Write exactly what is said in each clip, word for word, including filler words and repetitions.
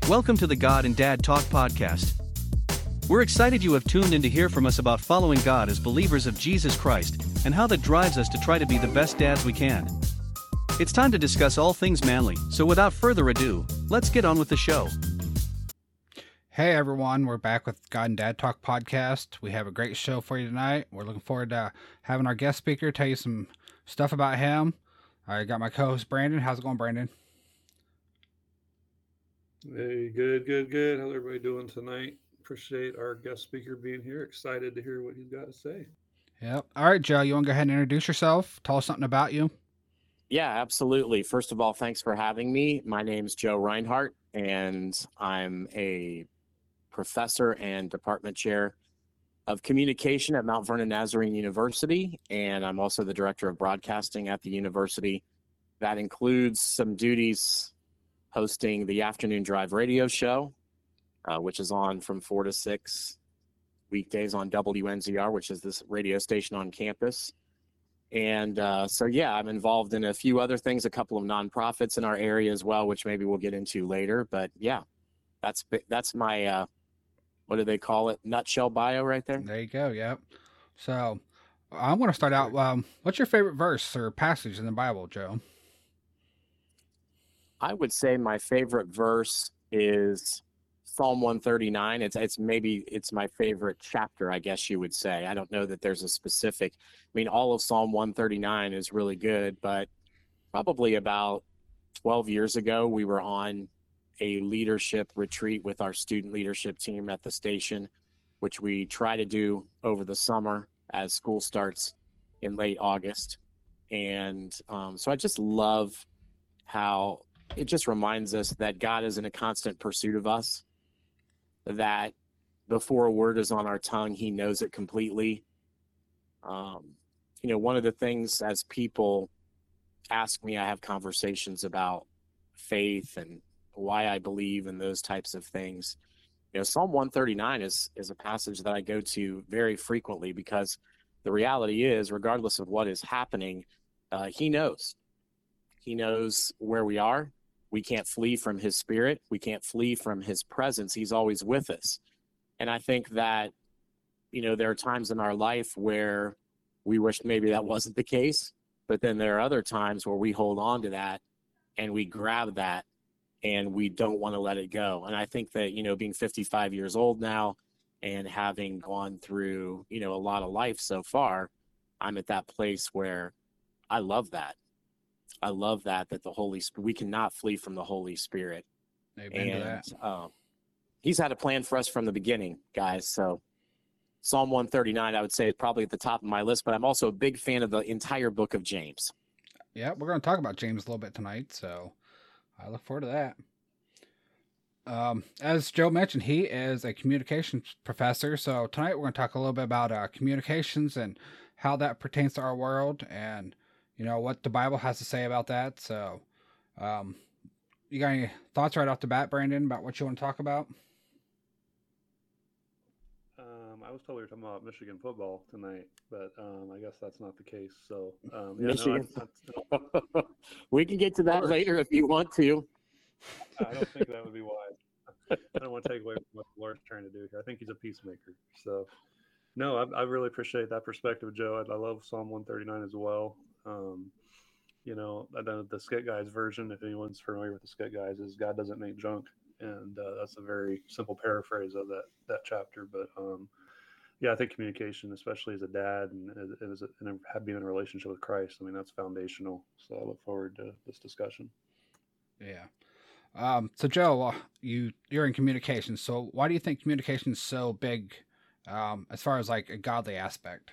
Welcome to the God and Dad Talk podcast. We're excited you have tuned in to hear from us about following God as believers of Jesus Christ and how that drives us to try to be the best dads we can. It's time to discuss all things manly, so without further ado, let's get on with the show. Hey everyone, we're back with God and Dad Talk podcast. We have a great show for you tonight. We're looking forward to having our guest speaker tell you some stuff about him. I got my co-host Brandon. How's it going, Brandon? Hey, good, good, good. How's everybody doing tonight? Appreciate our guest speaker being here. Excited to hear what he's got to say. Yep. All right, Joe, you want to go ahead and introduce yourself? Tell us something about you. Yeah, absolutely. First of all, thanks for having me. My name's Joe Reinhardt, and I'm a professor and department chair of communication at Mount Vernon Nazarene University, and I'm also the director of broadcasting at the university. That includes some duties hosting the Afternoon Drive radio show, uh, which is on from four to six weekdays on W N Z R, which is this radio station on campus. And uh, so, yeah, I'm involved in a few other things, a couple of nonprofits in our area as well, which maybe we'll get into later. But yeah, that's that's my, uh, what do they call it? Nutshell bio right there. There you go. Yep. So I'm going to start out. Um, what's your favorite verse or passage in the Bible, Joe? I would say my favorite verse is Psalm one thirty-nine. It's it's maybe it's my favorite chapter, I guess you would say. I don't know that there's a specific. I mean, all of Psalm one thirty-nine is really good, but probably about twelve years ago, we were on a leadership retreat with our student leadership team at the station, which we try to do over the summer as school starts in late August. And um, so I just love how it just reminds us that God is in a constant pursuit of us, that before a word is on our tongue, he knows it completely. Um, you know, one of the things as people ask me, I have conversations about faith and why I believe in those types of things. You know, Psalm one thirty-nine is, is a passage that I go to very frequently because the reality is, regardless of what is happening, uh, he knows. He knows where we are. We can't flee from his spirit. We can't flee from his presence. He's always with us. And I think that, you know, there are times in our life where we wish maybe that wasn't the case, but then there are other times where we hold on to that and we grab that and we don't want to let it go. And I think that, you know, being fifty-five years old now and having gone through, you know, a lot of life so far, I'm at that place where I love that. I love that, that the Holy Spirit, we cannot flee from the Holy Spirit. Amen to and that. Um, he's had a plan for us from the beginning, guys. So Psalm one thirty-nine, I would say, is probably at the top of my list, but I'm also a big fan of the entire book of James. Yeah, we're going to talk about James a little bit tonight, so I look forward to that. Um, as Joe mentioned, he is a communications professor, so tonight we're going to talk a little bit about uh, communications and how that pertains to our world and you know, what the Bible has to say about that. So, um, you got any thoughts right off the bat, Brandon, about what you want to talk about? Um, I was told we were talking about Michigan football tonight, but um, I guess that's not the case. So, um, yeah, Michigan. No, I, I, we can get to that later if you want to. I don't think that would be wise. I don't want to take away from what the Lord's trying to do here. I think he's a peacemaker. So, no, I, I really appreciate that perspective, Joe. I, I love Psalm one thirty-nine as well. Um, you know, the, the Skit Guys version, if anyone's familiar with the Skit Guys, is God doesn't make junk. And uh, that's a very simple paraphrase of that that chapter. But um, yeah, I think communication, especially as a dad and as, as a, and being in a relationship with Christ, I mean, that's foundational. So I look forward to this discussion. Yeah. Um, so Joe, uh, you, you're in communications. So why do you think communication is so big um, as far as like a godly aspect?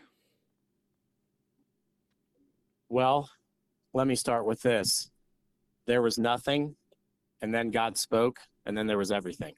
Well, let me start with this. There was nothing, and then God spoke, and then there was everything.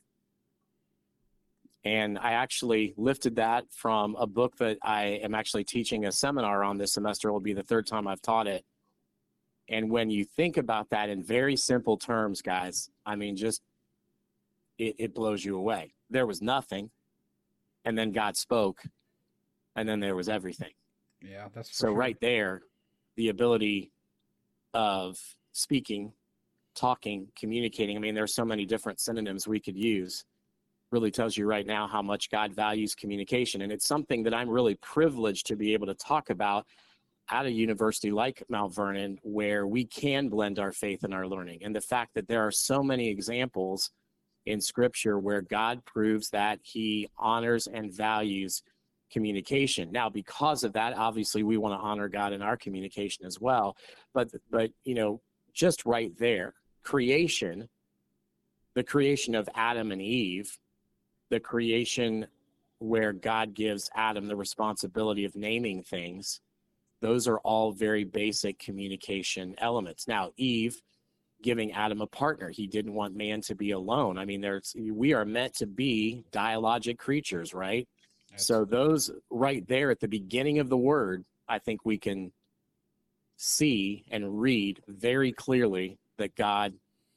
And I actually lifted that from a book that I am actually teaching a seminar on this semester. It will be the third time I've taught it. And when you think about that in very simple terms, guys, I mean, just it, it blows you away. There was nothing, and then God spoke, and then there was everything. Yeah, that's for so sure. right there. The ability of speaking talking, communicating. I mean, there's so many different synonyms we could use. Really tells you right now how much God values communication. And it's something that I'm really privileged to be able to talk about at a university like Mount Vernon, where we can blend our faith and our learning. And the fact that there are so many examples in scripture where God proves that he honors and values communication. Now, because of that, obviously we want to honor God in our communication as well. But, but, you know, just right there, creation, the creation of Adam and Eve, the creation where God gives Adam the responsibility of naming things, those are all very basic communication elements. Now, Eve giving Adam a partner. He didn't want man to be alone. I mean, there's we are meant to be dialogic creatures, right? That's so those right there at the beginning of the word, I think we can see and read very clearly that God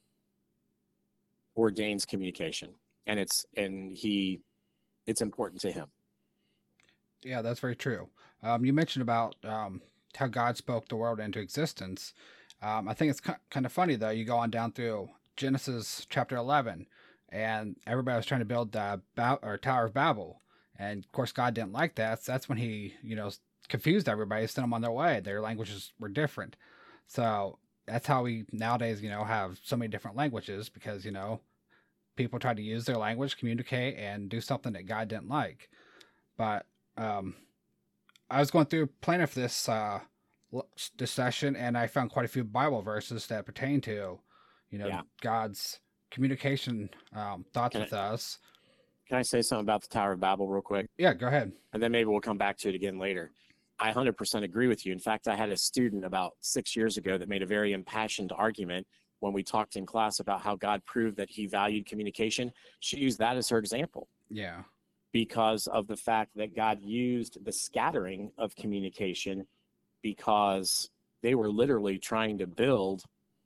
ordains communication, and it's and he it's important to him. Yeah, that's very true. Um, you mentioned about um, how God spoke the world into existence. Um, I think it's kind of funny, though. You go on down through Genesis chapter eleven, and everybody was trying to build the ba- or Tower of Babel. And, of course, God didn't like that. So that's when he, you know, confused everybody, sent them on their way. Their languages were different. So that's how we nowadays, you know, have so many different languages because, you know, people try to use their language, communicate, and do something that God didn't like. But um, I was going through planning for this uh, this session, and I found quite a few Bible verses that pertain to, you know, yeah. God's communication um, thoughts can with I, us. Can I say something about the Tower of Babel real quick? Yeah, go ahead. And then maybe we'll come back to it again later. I one hundred percent agree with you. In fact, I had a student about six years ago that made a very impassioned argument when we talked in class about how God proved that he valued communication. She used that as her example. Yeah. Because of the fact that God used the scattering of communication because they were literally trying to build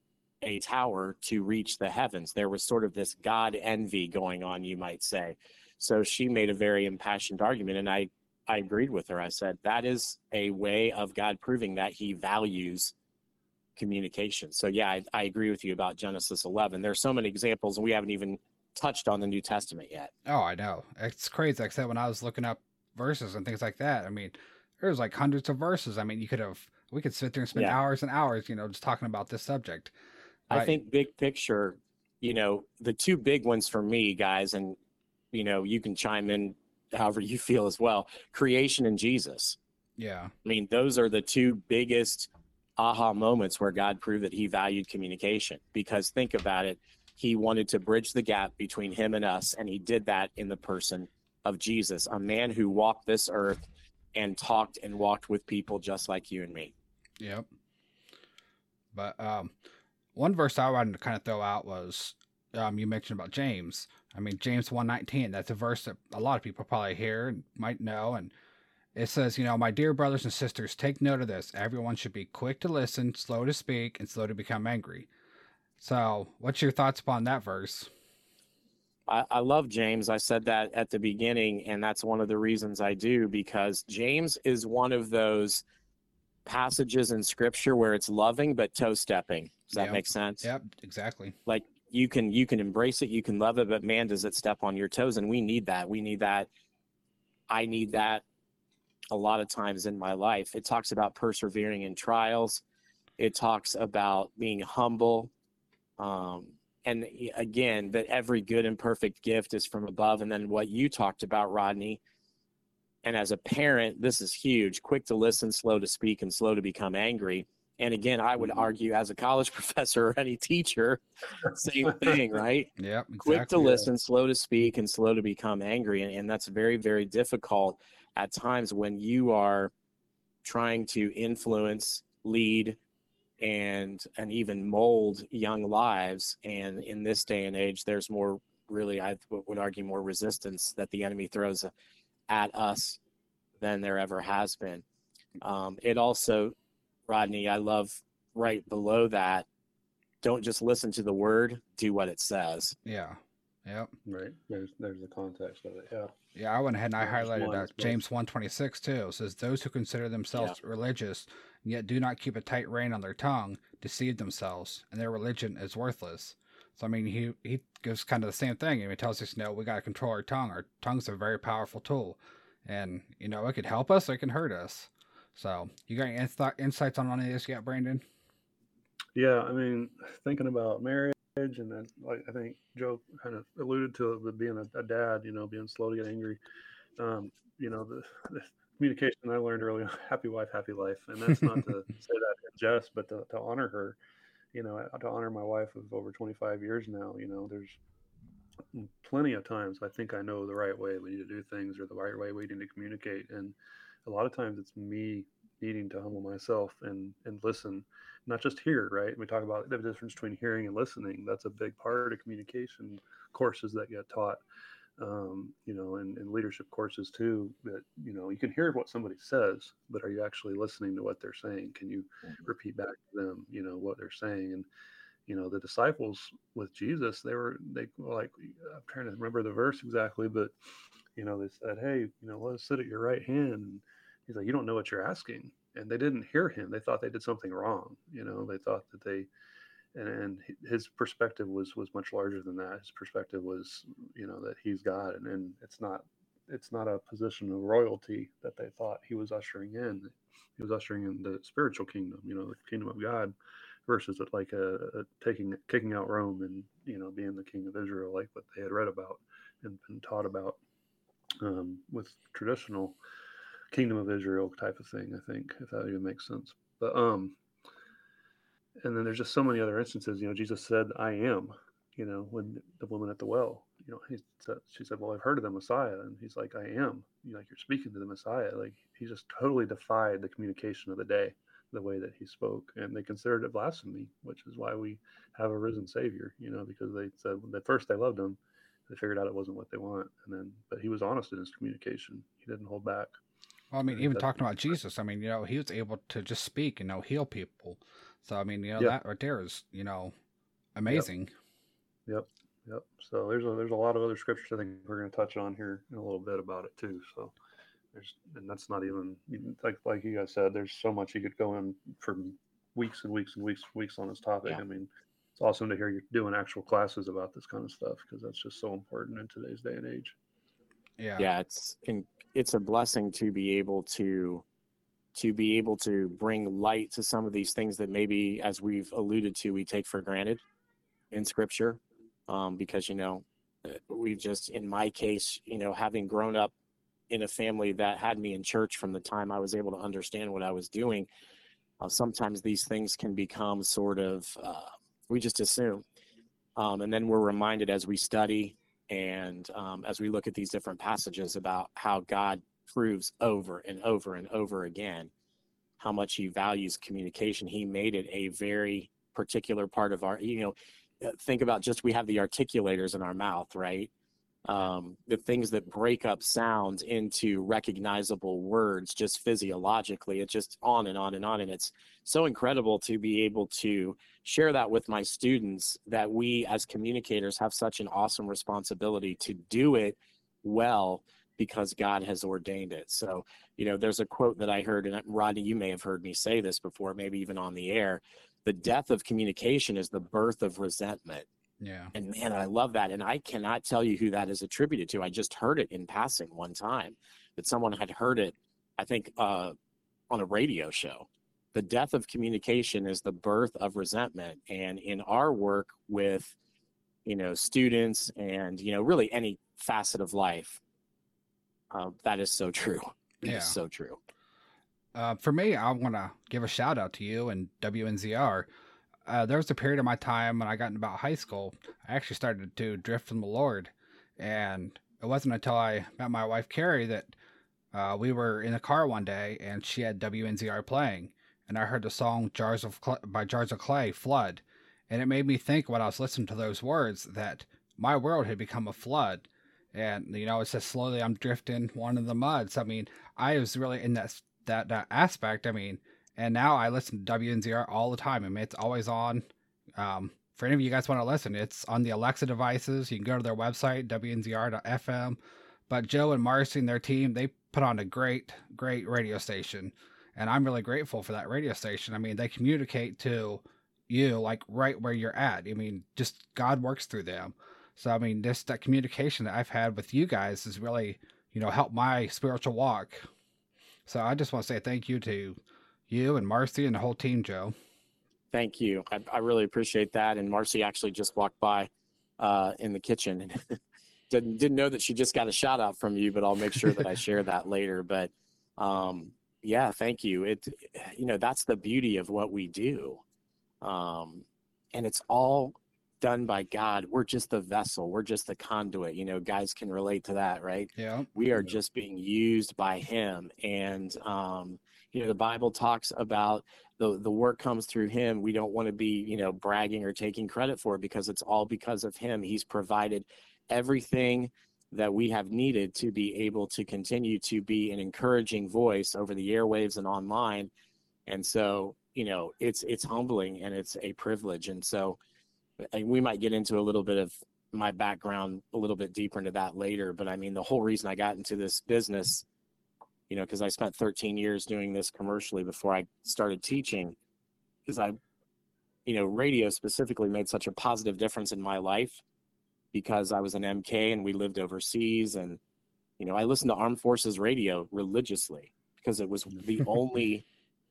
a tower to reach the heavens. There was sort of this God envy going on, you might say. So she made a very impassioned argument, and I, I agreed with her. I said, that is a way of God proving that he values communication. So yeah, I, I agree with you about Genesis eleven. There's so many examples, and we haven't even touched on the New Testament yet. Oh, I know. It's crazy. Like I said, when I was looking up verses and things like that, I mean, there's like hundreds of verses. I mean, you could have, we could sit there and spend yeah. hours and hours, you know, just talking about this subject. I but, think big picture, you know, the two big ones for me, guys, and, you know, you can chime in however you feel as well, creation and Jesus. Yeah. I mean, those are the two biggest aha moments where God proved that he valued communication, because think about it. He wanted to bridge the gap between him and us, and he did that in the person of Jesus, a man who walked this earth and talked and walked with people just like you and me. Yep. But um, one verse I wanted to kind of throw out was um, you mentioned about James. I mean, James one nineteen, that's a verse that a lot of people probably hear and might know. And it says, you know, my dear brothers and sisters, take note of this. Everyone should be quick to listen, slow to speak, and slow to become angry. So what's your thoughts upon that verse? I, I love James. I said that at the beginning, and that's one of the reasons I do, because James is one of those passages in scripture where it's loving but toe stepping. Does that yep. make sense? Yep, exactly. Like you can you can embrace it, you can love it, but man, does it step on your toes, and we need that. We need that. I need that a lot of times in my life. It talks about persevering in trials. It talks about being humble. Um, and again, that every good and perfect gift is from above. And then what you talked about, Rodney, and as a parent, this is huge, quick to listen, slow to speak, and slow to become angry. And again, I would argue as a college professor or any teacher, same thing, right? Yeah, exactly. Quick to listen, slow to speak, and slow to become angry. And, and that's very, very difficult at times when you are trying to influence, lead, and and even mold young lives. And in this day and age, there's more, really, I would argue, more resistance that the enemy throws at us than there ever has been. Um, it also, Rodney, I love right below that, don't just listen to the word, do what it says. Yeah, Yep. Right. There's there's the context of it. Yeah. Yeah, I went ahead and I Not just highlighted one, uh, it's both. James one twenty-six too. It says, those who consider themselves religious and yet do not keep a tight rein on their tongue deceive themselves, and their religion is worthless. So, I mean, he, he gives kind of the same thing. He tells us, you know, we got to control our tongue. Our tongue's a very powerful tool. And, you know, it could help us or it can hurt us. So, you got any insi- insights on any of this yet, Brandon? Yeah, I mean, thinking about marriage, and then, like I think Joe kind of alluded to it with being a, a dad, you know, being slow to get angry. Um, you know, the, the communication I learned early on, happy wife, happy life. And that's not to say that in jest, but to, to honor her, you know, to honor my wife of over twenty-five years now. You know, there's plenty of times I think I know the right way we need to do things, or the right way we need to communicate. And a lot of times it's me needing to humble myself and, and listen, not just hear, right? We talk about the difference between hearing and listening. That's a big part of communication courses that get taught, um, you know, and, and leadership courses too, that, you know, you can hear what somebody says, but are you actually listening to what they're saying? Can you repeat back to them, you know, what they're saying? And, you know, the disciples with Jesus, they were, they were like, I'm trying to remember the verse exactly, but, you know, they said, hey, you know, let us sit at your right hand. And he's like, you don't know what you're asking. And they didn't hear him. They thought they did something wrong. You know, they thought that they, and, and his perspective was, was much larger than that. His perspective was, you know, that he's God, and, and it's not, it's not a position of royalty that they thought he was ushering in. He was ushering in the spiritual kingdom, you know, the kingdom of God, versus it like a, a taking, kicking out Rome and, you know, being the king of Israel, like what they had read about and been taught about, um, with traditional kingdom of Israel type of thing, I think, if that even makes sense. But, um, and then there's just so many other instances, you know, Jesus said, I am, you know, when the woman at the well, you know, he said, she said, well, I've heard of the Messiah. And he's like, I am, you know, like, you're speaking to the Messiah. Like, he just totally defied the communication of the day, the way that he spoke. And they considered it blasphemy, which is why we have a risen Savior, you know, because they said at first they loved him. They figured out it wasn't what they want. And then, but he was honest in his communication. He didn't hold back. Well, I mean, even talking about Jesus, I mean, you know, he was able to just speak and, you know, heal people. So, I mean, you know, yep. that right there is, you know, amazing. Yep. Yep. Yep. So there's a, there's a lot of other scriptures I think we're going to touch on here in a little bit about it too. So there's, and that's not even like, like you guys said, there's so much you could go in for weeks and weeks and weeks and weeks on this topic. Yeah. I mean, it's awesome to hear you doing actual classes about this kind of stuff, because that's just so important in today's day and age. Yeah. Yeah. It's, it's a blessing to be able to, to be able to bring light to some of these things that maybe, as we've alluded to, we take for granted in scripture. Um, because, you know, we've just, in my case, you know, having grown up in a family that had me in church from the time I was able to understand what I was doing, uh, sometimes these things can become sort of, uh, we just assume. Um, and then we're reminded as we study and um, as we look at these different passages about how God proves over and over and over again how much he values communication. He made it a very particular part of our, you know, think about just, we have the articulators in our mouth, right? Um, the things that break up sounds into recognizable words, just physiologically, it's just on and on and on. And it's so incredible to be able to share that with my students, that we as communicators have such an awesome responsibility to do it well, because God has ordained it. So, you know, there's a quote that I heard, and Rodney, you may have heard me say this before, maybe even on the air: the death of communication is the birth of resentment. Yeah. And man, I love that. And I cannot tell you who that is attributed to. I just heard it in passing one time, that someone had heard it, I think, uh, on a radio show. The death of communication is the birth of resentment. And in our work with, you know, students and, you know, really any facet of life, uh, that is so true. It yeah. is so true. Uh, for me, I want to give a shout out to you and W N Z R. Uh, there was a period of my time when I got into about high school, I actually started to drift from the Lord. And it wasn't until I met my wife, Carrie, that uh, we were in a car one day and she had W N Z R playing. And I heard the song Jars of Cl- by Jars of Clay, Flood. And it made me think, when I was listening to those words, that my world had become a flood. And, you know, it says slowly I'm drifting one in the mud. So, I mean, I was really in that, that, that aspect. I mean, and now I listen to W N Z R all the time. I mean, it's always on. Um, for any of you guys want to listen, it's on the Alexa devices. You can go to their website, W N Z R dot F M. But Joe and Marcy and their team, they put on a great, great radio station. And I'm really grateful for that radio station. I mean, they communicate to you like right where you're at. I mean, just God works through them. So, I mean, this, that communication that I've had with you guys has really, you know, helped my spiritual walk. So I just want to say thank you to you and Marcy and the whole team, Joe. Thank you. I, I really appreciate that. And Marcy actually just walked by uh, in the kitchen and didn't, didn't know that she just got a shout out from you, but I'll make sure that I share that later. But um, yeah, thank you. It, you know, that's the beauty of what we do. Um, and it's all done by God. We're just the vessel. We're just the conduit. You know, guys can relate to that, right? Yeah. We are just being used by him. And, um, you know, the Bible talks about the, the work comes through him. We don't want to be, you know, bragging or taking credit for it because it's all because of him. He's provided everything that we have needed to be able to continue to be an encouraging voice over the airwaves and online. And so, you know, it's, it's humbling and it's a privilege. And so and we might get into a little bit of my background a little bit deeper into that later. But I mean, the whole reason I got into this business, you know, because I spent thirteen years doing this commercially before I started teaching, because I, you know, radio specifically made such a positive difference in my life because I was an M K and we lived overseas. And, you know, I listened to Armed Forces radio religiously because it was the only,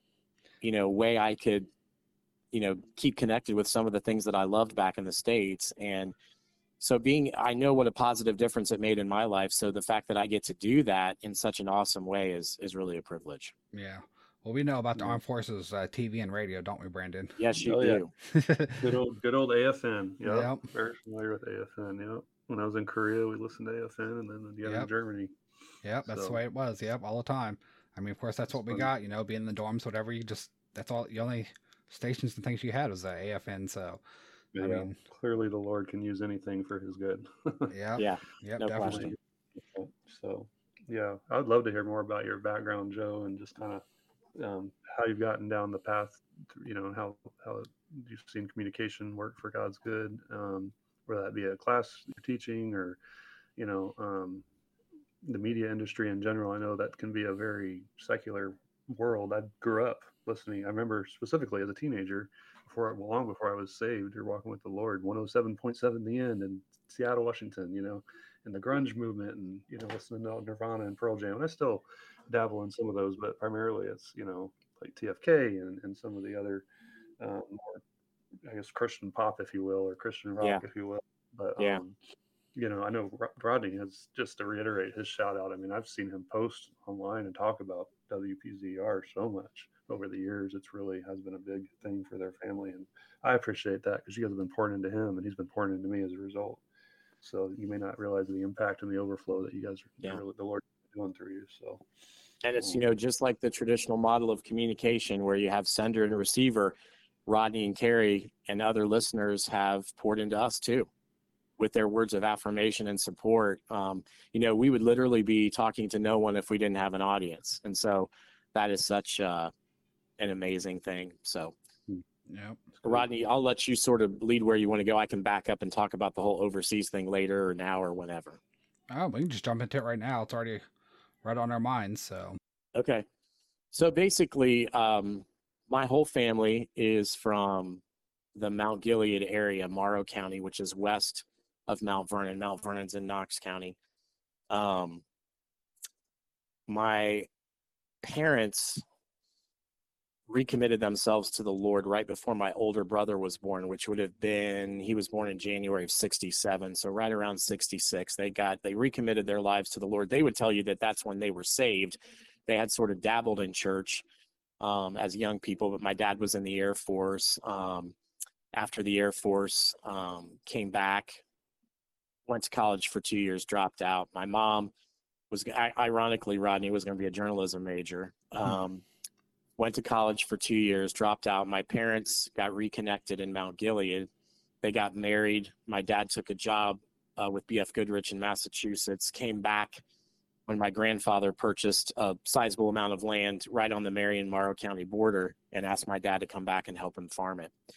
you know, way I could, you know, keep connected with some of the things that I loved back in the States. And so being, I know what a positive difference it made in my life. So the fact that I get to do that in such an awesome way is, is really a privilege. Yeah. Well, we know about the Armed Forces uh, T V and radio, don't we, Brandon? Yes, you Oh, do. Yeah. good old, good old A F N. Yep. Yep. Very familiar with A F N. Yep. When I was in Korea, we listened to A F N, and then again Yep. in Germany. Yep, that's So- the way it was. Yep, all the time. I mean, of course, that's what we Fun. got. You know, being in the dorms, whatever. You just that's all. The only stations and things you had was the A F N. So, Yeah, I mean, clearly the Lord can use anything for his good. yeah, Yeah. yep, no definitely. question. So, yeah, I would love to hear more about your background, Joe, and just kind of um, how you've gotten down the path, you know, and how, how you've seen communication work for God's good, um, whether that be a class you're teaching or, you know, um, the media industry in general. I know that can be a very secular world. I grew up listening. I remember specifically as a teenager, before long before I was saved, or walking with the Lord, one oh seven point seven The End in Seattle, Washington, you know, and the grunge movement, and, you know, listening to Nirvana and Pearl Jam. And I still dabble in some of those, but primarily it's, you know, like T F K and, and some of the other um, more, I guess, Christian pop, if you will, or Christian rock, Yeah. if you will. But, Yeah. um, you know, I know Rodney has, just to reiterate his shout out. I mean, I've seen him post online and talk about W P Z R so much over the years. It's really has been a big thing for their family. And I appreciate that because you guys have been pouring into him and he's been pouring into me as a result. So you may not realize the impact and the overflow that you guys are, Yeah. really, the Lord is doing through you. So, And it's, you know, just like the traditional model of communication where you have sender and receiver, Rodney and Carrie and other listeners have poured into us too with their words of affirmation and support. Um, you know, we would literally be talking to no one if we didn't have an audience. And so that is such uh, an amazing thing. So Yep. Rodney, I'll let you sort of lead where you want to go. I can back up and talk about the whole overseas thing later or now or whenever. Oh, we can just jump into it right now. It's already right on our minds. So, Okay. So basically, um, my whole family is from the Mount Gilead area, Morrow County, which is west of Mount Vernon. Mount Vernon's in Knox County. Um, my parents recommitted themselves to the Lord right before my older brother was born, which would have been, he was born in January of sixty-seven. So right around sixty-six, they got, they recommitted their lives to the Lord. They would tell you that that's when they were saved. They had sort of dabbled in church um, as young people, but my dad was in the Air Force. Um, after the Air Force, um, came back, went to college for two years, dropped out. My mom was, ironically, Rodney was going to be a journalism major. Um, went to college for two years, dropped out. My parents got reconnected in Mount Gilead. They got married. My dad took a job uh, with B F Goodrich in Massachusetts, came back when my grandfather purchased a sizable amount of land right on the Marion-Morrow County border and asked my dad to come back and help him farm it.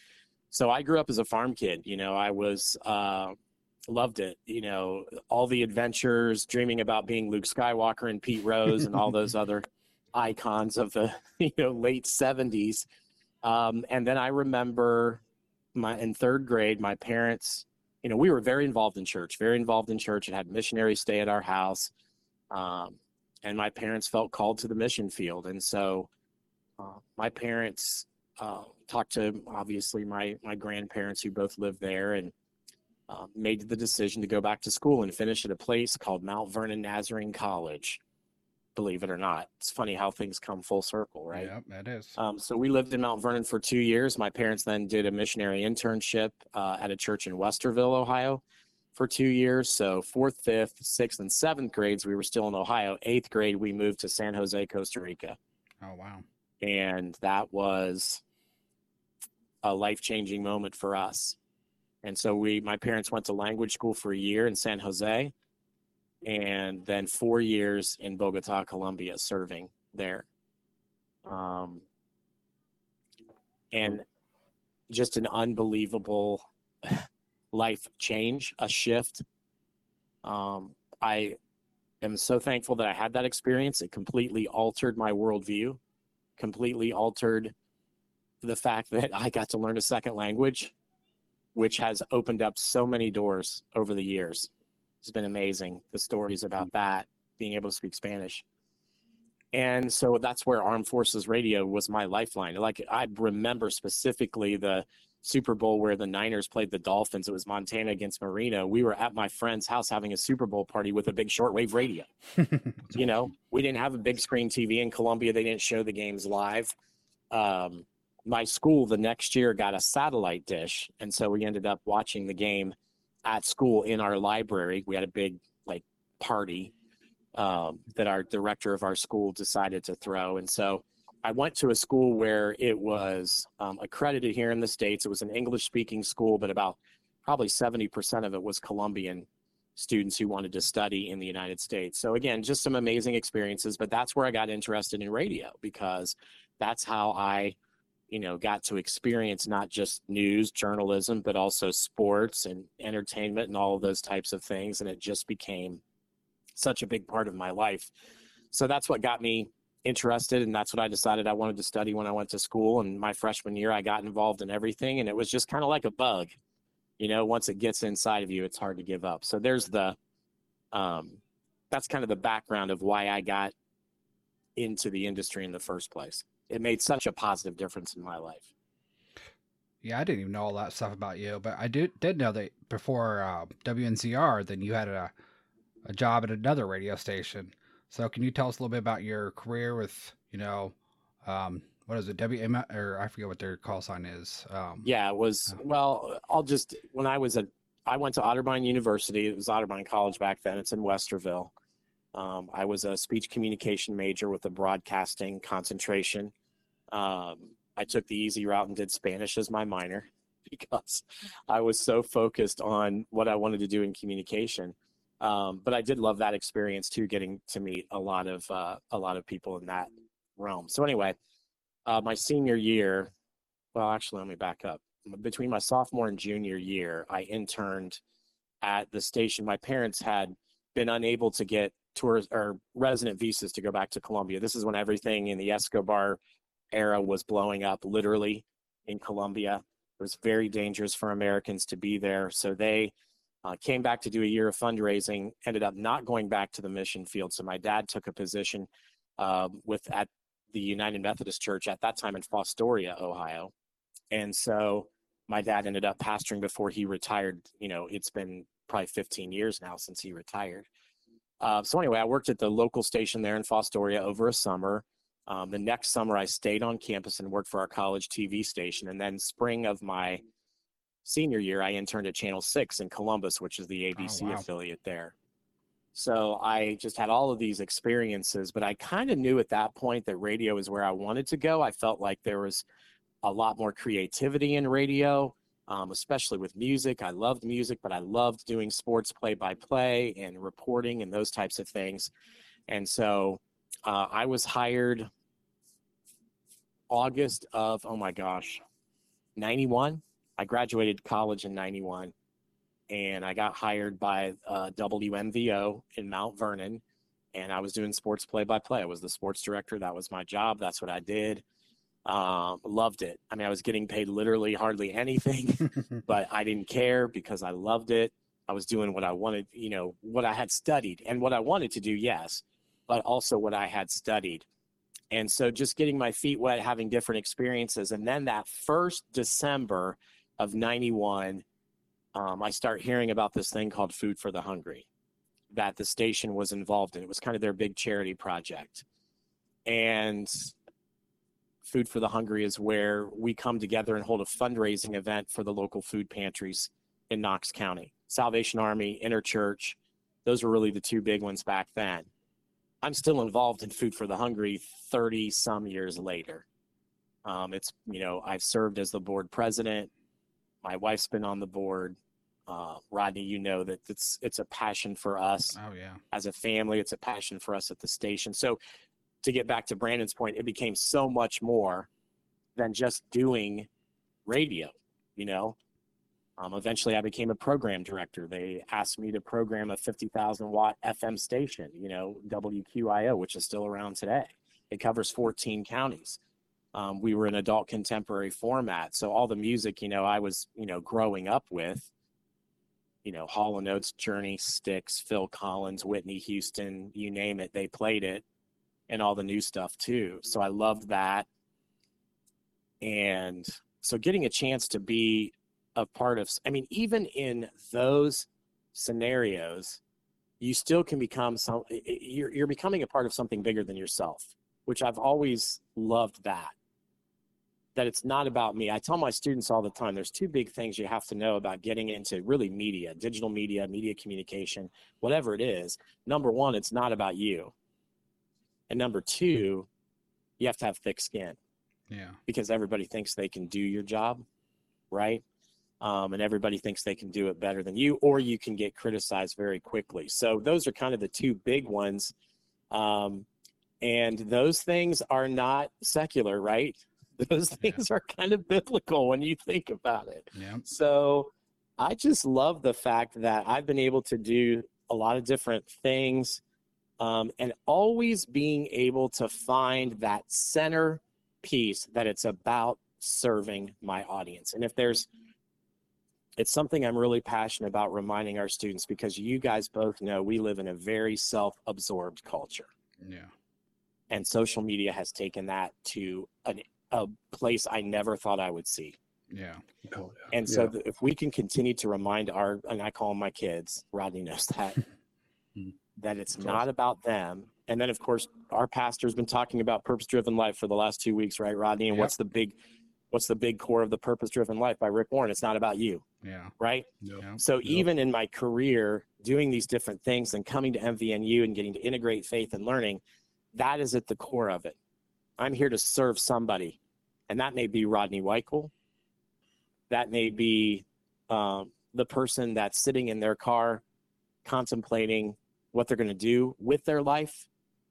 So I grew up as a farm kid. You know, I was uh, loved it. You know, all the adventures, dreaming about being Luke Skywalker and Pete Rose and all those other icons of the you know late seventies. Um, and then I remember my in third grade, my parents. You know, we were very involved in church, very involved in church, and had missionaries stay at our house. Um, and my parents felt called to the mission field, and so uh, my parents uh, talked to obviously my my grandparents who both lived there, and uh, made the decision to go back to school and finish at a place called Mount Vernon Nazarene College. Believe it or not, it's funny how things come full circle, right? Yep, that is. Um, so we lived in Mount Vernon for two years. My parents then did a missionary internship uh, at a church in Westerville, Ohio, for two years. So fourth, fifth, sixth, and seventh grades, we were still in Ohio. Eighth grade, we moved to San Jose, Costa Rica. Oh, wow. And that was a life-changing moment for us. And so we, my parents went to language school for a year in San Jose, and then four years in Bogota, Colombia, serving there. Um, and just an unbelievable life change, a shift. Um, I am so thankful that I had that experience. It completely altered my worldview, completely altered the fact that I got to learn a second language, which has opened up so many doors over the years. It's been amazing, the stories about that, being able to speak Spanish. And so that's where Armed Forces Radio was my lifeline. Like, I remember specifically the Super Bowl where the Niners played the Dolphins. It was Montana against Marino. We were at my friend's house having a Super Bowl party with a big shortwave radio. You know, we didn't have a big screen T V in Columbia. They didn't show the games live. Um, my school the next year got a satellite dish. And so we ended up watching the game at school in our library. We had a big like party um, that our director of our school decided to throw. And so I went to a school where it was um, accredited here in the States. It was an English speaking school, but about probably seventy percent of it was Colombian students who wanted to study in the United States. So again, just some amazing experiences, but that's where I got interested in radio, because that's how I, you know, got to experience not just news, journalism, but also sports and entertainment and all of those types of things. And it just became such a big part of my life. So that's what got me interested. And that's what I decided I wanted to study when I went to school. And my freshman year, I got involved in everything. And it was just kind of like a bug, you know, once it gets inside of you, it's hard to give up. So there's the, um, that's kind of the background of why I got into the industry in the first place. It made such a positive difference in my life. Yeah, I didn't even know all that stuff about you, but I did did know that before uh, W N Z R, then you had a a job at another radio station. So can you tell us a little bit about your career with, you know, um, what is it, W M, or I forget what their call sign is. Um, yeah, it was, well, I'll just, when I was at, I went to Otterbein University. It was Otterbein College back then. It's in Westerville. Um, I was a speech communication major with a broadcasting concentration. Um, I took the easy route and did Spanish as my minor because I was so focused on what I wanted to do in communication. Um, but I did love that experience too, getting to meet a lot of uh, a lot of people in that realm. So anyway, uh, my senior year, well, actually, let me back up. Between my sophomore and junior year, I interned at the station. My parents had been unable to get tourist or resident visas to go back to Colombia. This is when everything in the Escobar era was blowing up, literally, in Colombia. It was very dangerous for Americans to be there. So they uh, came back to do a year of fundraising, ended up not going back to the mission field. So my dad took a position uh, with at the United Methodist Church at that time in Fostoria, Ohio. And so my dad ended up pastoring before he retired. You know, it's been probably fifteen years now since he retired. Uh, so anyway, I worked at the local station there in Fostoria over a summer. Um, the next summer, I stayed on campus and worked for our college T V station. And then spring of my senior year, I interned at Channel six in Columbus, which is the A B C Oh, wow. affiliate there. So I just had all of these experiences, but I kind of knew at that point that radio is where I wanted to go. I felt like there was a lot more creativity in radio. Um, especially with music. I loved music, but I loved doing sports play-by-play and reporting and those types of things. And so uh, I was hired August of, oh my gosh, ninety-one. I graduated college in ninety-one, and I got hired by uh, W M V O in Mount Vernon, and I was doing sports play-by-play. I was the sports director. That was my job. That's what I did. Um, loved it. I mean, I was getting paid literally hardly anything, but I didn't care because I loved it. I was doing what I wanted, you know, what I had studied and what I wanted to do, yes, but also what I had studied. And so just getting my feet wet, having different experiences. And then that first December of ninety-one, um, I start hearing about this thing called Food for the Hungry that the station was involved in. It was kind of their big charity project. And Food for the Hungry is where we come together and hold a fundraising event for the local food pantries in Knox County. Salvation Army, Interchurch, those were really the two big ones back then. I'm still involved in Food for the Hungry thirty some years later. Um, it's, you know, I've served as the board president. My wife's been on the board. Uh, Rodney, you know that it's, it's a passion for us. Oh, yeah. As a family. It's a passion for us at the station. So to get back to Brandon's point, it became so much more than just doing radio, you know. Um, eventually, I became a program director. They asked me to program a fifty thousand watt F M station, you know, W Q I O, which is still around today. It covers fourteen counties. Um, we were in adult contemporary format. So all the music, you know, I was, you know, growing up with, you know, Hall and Oates, Journey, Styx, Phil Collins, Whitney Houston, you name it, they played it, and all the new stuff too. So I loved that. And so getting a chance to be a part of, I mean, even in those scenarios, you still can become some, you're, you're becoming a part of something bigger than yourself, which I've always loved that, that it's not about me. I tell my students all the time, there's two big things you have to know about getting into really media, digital media, media communication, whatever it is. Number one, it's not about you. And number two, you have to have thick skin. Yeah. Because everybody thinks they can do your job, right? Um, and everybody thinks they can do it better than you, or you can get criticized very quickly. So those are kind of the two big ones. Um, and those things are not secular, right? Those things yeah. are kind of biblical when you think about it. Yeah. So I just love the fact that I've been able to do a lot of different things, um, and always being able to find that center piece that it's about serving my audience. And if there's It's something I'm really passionate about reminding our students, because you guys both know we live in a very self-absorbed culture. Yeah. And social media has taken that to an, a place I never thought I would see. Yeah. Oh, yeah. And so yeah. the, if we can continue to remind our, and I call them my kids, Rodney knows that, that it's That's not awesome. about them. And then, of course, our pastor's been talking about purpose-driven life for the last two weeks, right, Rodney? And Yep. what's the big What's the big core of the Purpose-Driven Life by Rick Warren? It's not about you. Yeah. Right? Yep. Yeah. So Yep. even in my career, doing these different things and coming to M V N U and getting to integrate faith and learning, that is at the core of it. I'm here to serve somebody. And that may be Rodney Weichel. That may be um, the person that's sitting in their car contemplating what they're going to do with their life,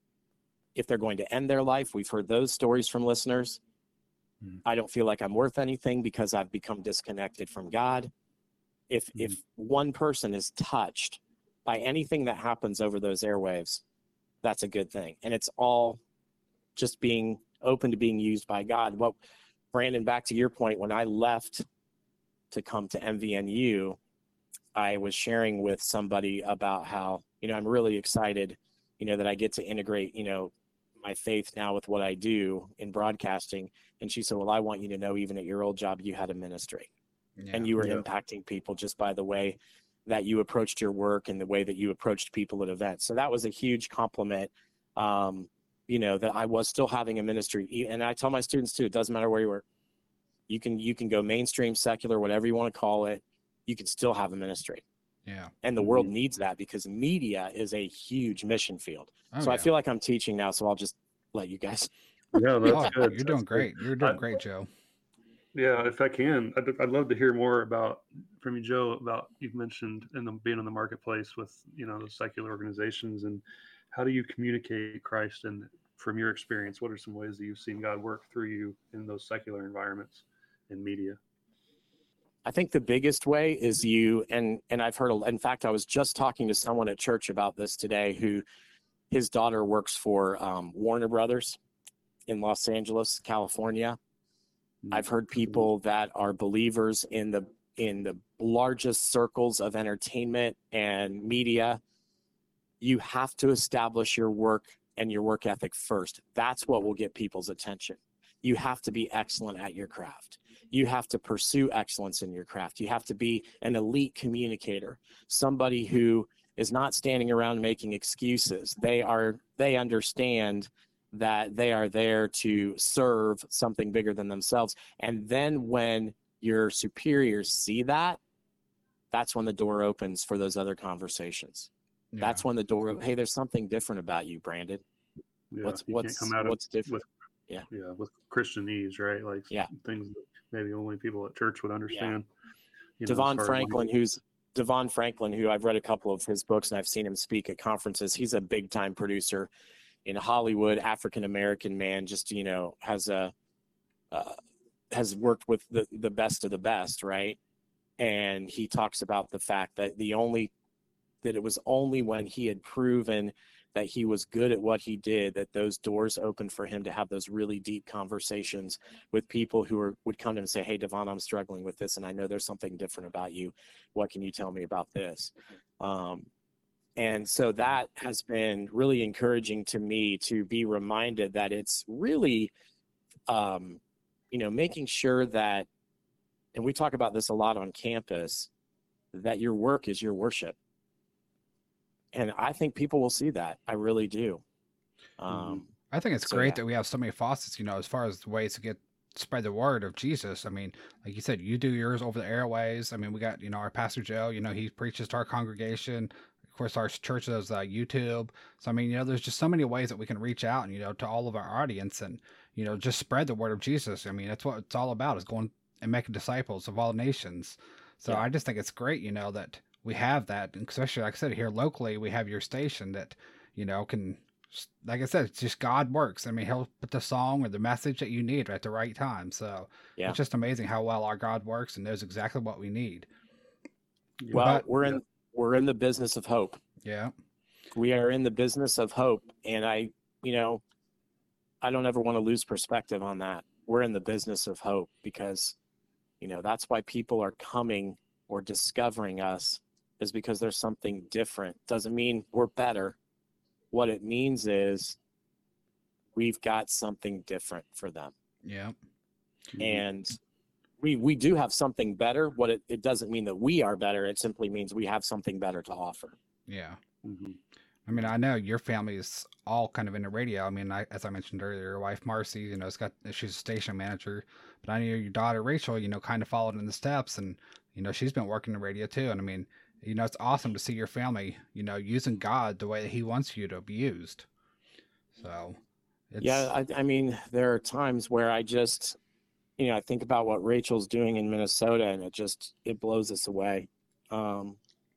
if they're going to end their life. We've heard those stories from listeners. Mm. I don't feel like I'm worth anything because I've become disconnected from God. If Mm. if one person is touched by anything that happens over those airwaves, that's a good thing. And it's all just being open to being used by God. Well, Brandon, back to your point, when I left to come to M V N U, I was sharing with somebody about how, you know, I'm really excited, you know, that I get to integrate, you know, my faith now with what I do in broadcasting. And she said, well, I want you to know, even at your old job, you had a ministry. Yeah. And you were Yeah. impacting people just by the way that you approached your work and the way that you approached people at events. So that was a huge compliment, um, you know, that I was still having a ministry. And I tell my students too, it doesn't matter where you work. You can, you can go mainstream, secular, whatever you want to call it. You can still have a ministry. Yeah. And the world needs that, because media is a huge mission field. Oh, so yeah. I feel like I'm teaching now, so I'll just let you guys. Yeah, that's Oh, good. you're doing That's great. good. You're doing I- great, Joe. Yeah, if I can, I'd, I'd love to hear more about from you, Joe, about you've mentioned in the, being in the marketplace with, you know, the secular organizations, and how do you communicate Christ? And from your experience, what are some ways that you've seen God work through you in those secular environments in media? I think the biggest way is you, and and I've heard, in fact, I was just talking to someone at church about this today, who his daughter works for um, Warner Brothers in Los Angeles, California. I've heard people that are believers in the in the largest circles of entertainment and media. You have to establish your work and your work ethic first. That's what will get people's attention. You have to be excellent at your craft. You have to pursue excellence in your craft. You have to be an elite communicator, somebody who is not standing around making excuses. They are, they understand that they are there to serve something bigger than themselves. And then when your superiors see that, that's when the door opens for those other conversations. Yeah. That's when the door, hey, there's something different about you, Brandon. Yeah, what's you what's can't come out what's of, different? with, yeah, yeah, with Christianese, right? Like yeah. things that maybe only people at church would understand. Yeah. You know, Devon Franklin, who's Devon Franklin, who I've read a couple of his books and I've seen him speak at conferences. He's a big time producer in Hollywood, African American man, just, you know, has a uh, has worked with the the best of the best, right? And he talks about the fact that the only that it was only when he had proven that he was good at what he did that those doors opened for him to have those really deep conversations with people who are, would come to him and say, hey, Devon, I'm struggling with this, and I know there's something different about you. What can you tell me about this? Um, and so that has been really encouraging to me, to be reminded that it's really, um, you know, making sure that, and we talk about this a lot on campus, that your work is your worship. And I think people will see that. I really do. Um, I think it's so, great yeah. that we have so many faucets, you know, as far as ways to get spread the word of Jesus. I mean, like you said, you do yours over the airways. I mean, we got, you know, our Pastor Joe, you know, he preaches to our congregation. Of course, our church does uh, YouTube. So, I mean, you know, there's just so many ways that we can reach out and, you know, to all of our audience and, you know, just spread the word of Jesus. I mean, that's what it's all about, is going and making disciples of all nations. So yeah. I just think it's great, you know, that we have that, and especially, like I said, here locally, we have your station that, you know, can, like I said, it's just God works. I mean, he'll put the song or the message that you need at the right time. So yeah. It's just amazing how well our God works and knows exactly what we need. Well, but, we're in, we're in the business of hope. Yeah. We are in the business of hope. And I, you know, I don't ever want to lose perspective on that. We're in the business of hope because, you know, that's why people are coming or discovering us, is because there's something different. Doesn't mean we're better. What it means is we've got something different for them. Yeah. And we we do have something better. What it, it doesn't mean that we are better. It simply means we have something better to offer. Yeah. Mm-hmm. I mean, I know your family is all kind of into radio. I mean, I, as I mentioned earlier, your wife Marcy, you know, has got, she's a station manager, but I know your daughter Rachel, you know, kind of followed in the steps, and, you know, she's been working in radio too. And I mean, you know, it's awesome to see your family, you know, using God the way that he wants you to be used. So, it's... yeah, I, I mean, there are times where I just, you know, I think about what Rachel's doing in Minnesota, and it just, it blows us away. Um,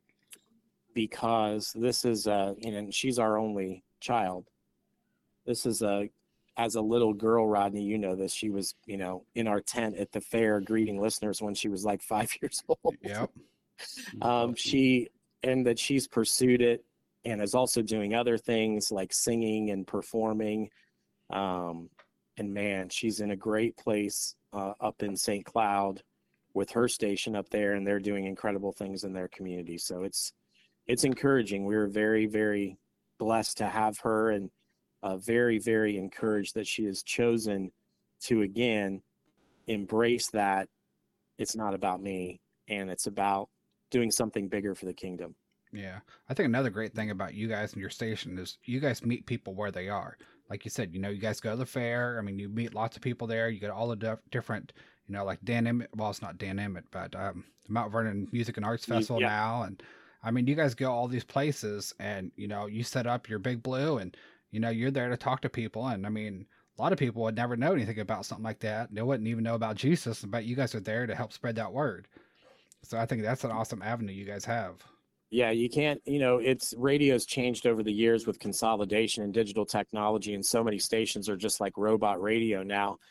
because this is, uh, you know, and she's our only child. This is a, as a little girl, Rodney, you know this, she was, you know, in our tent at the fair greeting listeners when she was like five years old. Yep. Um, she, and that she's pursued it and is also doing other things like singing and performing. Um, and man, she's in a great place uh, up in Saint Cloud with her station up there, and they're doing incredible things in their community. So it's, it's encouraging. We're very, very blessed to have her, and uh, very, very encouraged that she has chosen to, again, embrace that it's not about me and it's about doing something bigger for the kingdom. Yeah. I think another great thing about you guys and your station is you guys meet people where they are. Like you said, you know, you guys go to the fair. I mean, you meet lots of people there. You get all the diff- different, you know, like Dan Emmett. Well, it's not Dan Emmett, but um, the Mount Vernon Music and Arts Festival yeah. now. And I mean, you guys go all these places, and, you know, you set up your Big Blue, and, you know, you're there to talk to people. And I mean, a lot of people would never know anything about something like that. They wouldn't even know about Jesus, but you guys are there to help spread that word. So I think that's an awesome avenue you guys have. Yeah, you can't, you know, it's radio's changed over the years with consolidation and digital technology, and so many stations are just like robot radio now.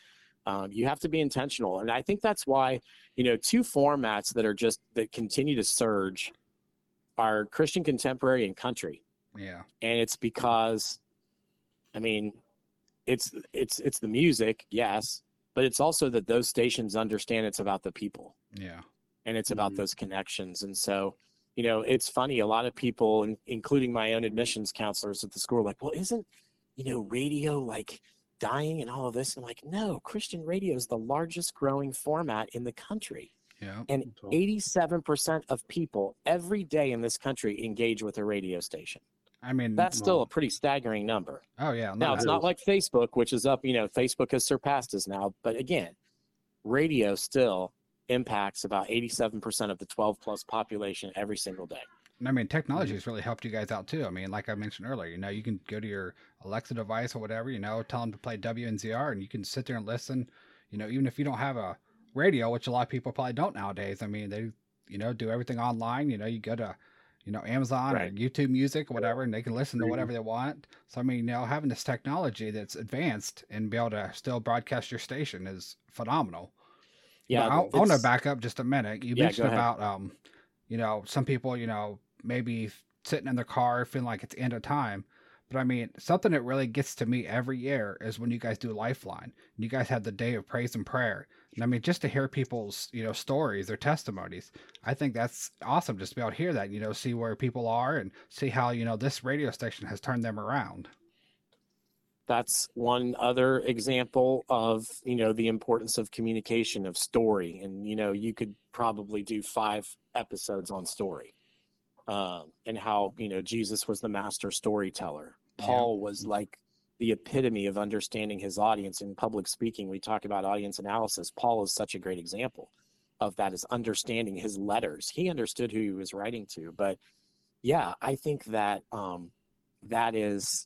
Um, you have to be intentional. And I think that's why, you know, two formats that are just, that continue to surge are Christian contemporary and country. Yeah. And it's because, I mean, it's, it's, it's the music, yes, but it's also that those stations understand it's about the people. Yeah. And it's about Mhm. those connections. And so, you know, it's funny, a lot of people, in- including my own admissions counselors at the school, are like, well, isn't, you know, radio like dying and all of this? And I'm like, no, Christian radio is the largest growing format in the country. Yeah. And So- eighty-seven percent of people every day in this country engage with a radio station. I mean, That's still Wow. a pretty staggering number. oh yeah. Now, No, it's it not is. like Facebook, which is up, you know, Facebook has surpassed us now. But again, radio still impacts about eighty-seven percent of the twelve plus population every single day. I mean, technology has really helped you guys out too. I mean, like I mentioned earlier, you know, you can go to your Alexa device or whatever, you know, tell them to play W N Z R and you can sit there and listen, you know, even if you don't have a radio, which a lot of people probably don't nowadays. I mean, they, you know, do everything online. You know, you go to, you know, Amazon Right. or YouTube Music or whatever, and they can listen to Mhm. whatever they want. So, I mean, you know, having this technology that's advanced and be able to still broadcast your station is phenomenal. Yeah. But I, I want to it's- back up just a minute. You Yeah, go mentioned ahead. about, um, you know, some people, you know, maybe sitting in their car feeling like it's the end of time. But I mean, something that really gets to me every year is when you guys do Lifeline. And you guys have the day of praise and prayer. And I mean, just to hear people's, you know, stories, their testimonies, I think that's awesome just to be able to hear that, you know, see where people are and see how, you know, this radio station has turned them around. That's one other example of, you know, the importance of communication, of story. And, you know, you could probably do five episodes on story, um, and how, you know, Jesus was the master storyteller. Yeah. Paul was like the epitome of understanding his audience. In public speaking, we talk about audience analysis. Paul is such a great example of that, is understanding his letters. He understood who he was writing to. But yeah, I think that um, that is,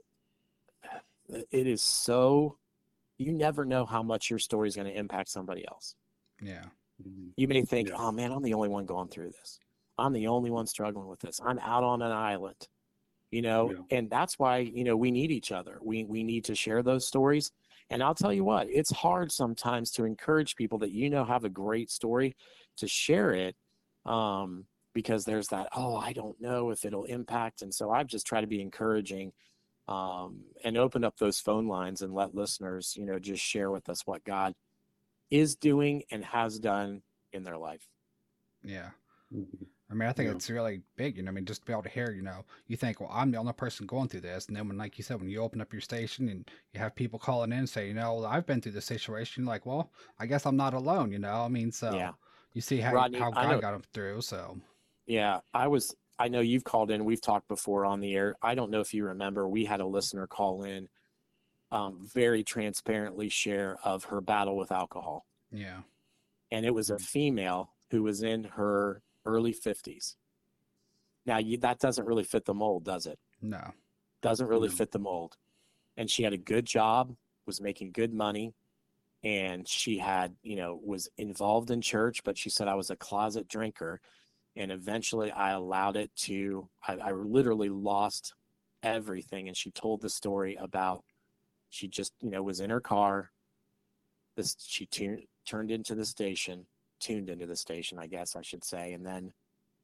it is so, you never know how much your story is going to impact somebody else. Yeah. Mhm. You may think, Yeah. oh man, I'm the only one going through this. I'm the only one struggling with this. I'm out on an island, you know, Yeah. and that's why, you know, we need each other. We, we need to share those stories. And I'll tell you what, it's hard sometimes to encourage people that, you know, have a great story to share it. Um, because there's that, oh, I don't know if it'll impact. And so I've just tried to be encouraging, um, and open up those phone lines and let listeners, you know, just share with us what God is doing and has done in their life. Yeah. Mhm. I mean, I think Yeah. it's really big, you know, I mean, just to be able to hear, you know, you think, well, I'm the only person going through this. And then when, like you said, when you open up your station and you have people calling in and say, you know, I've been through this situation, like, well, I guess I'm not alone, you know, I mean, so Yeah. you see how, Rodney, how I God know- got them through. So, Yeah, I was, I know you've called in, we've talked before on the air. I don't know if you remember, we had a listener call in, um, very transparently share of her battle with alcohol. yeah. And it was a female who was in her early fifties. Now, you, that doesn't really fit the mold, does it? No. Doesn't really No. fit the mold. And she had a good job, was making good money, and she had, you know, was involved in church, but she said, I was a closet drinker. And eventually I allowed it to, I, I literally lost everything. And she told the story about, she just, you know, was in her car. This, she tu- turned into the station, tuned into the station, I guess I should say. And then,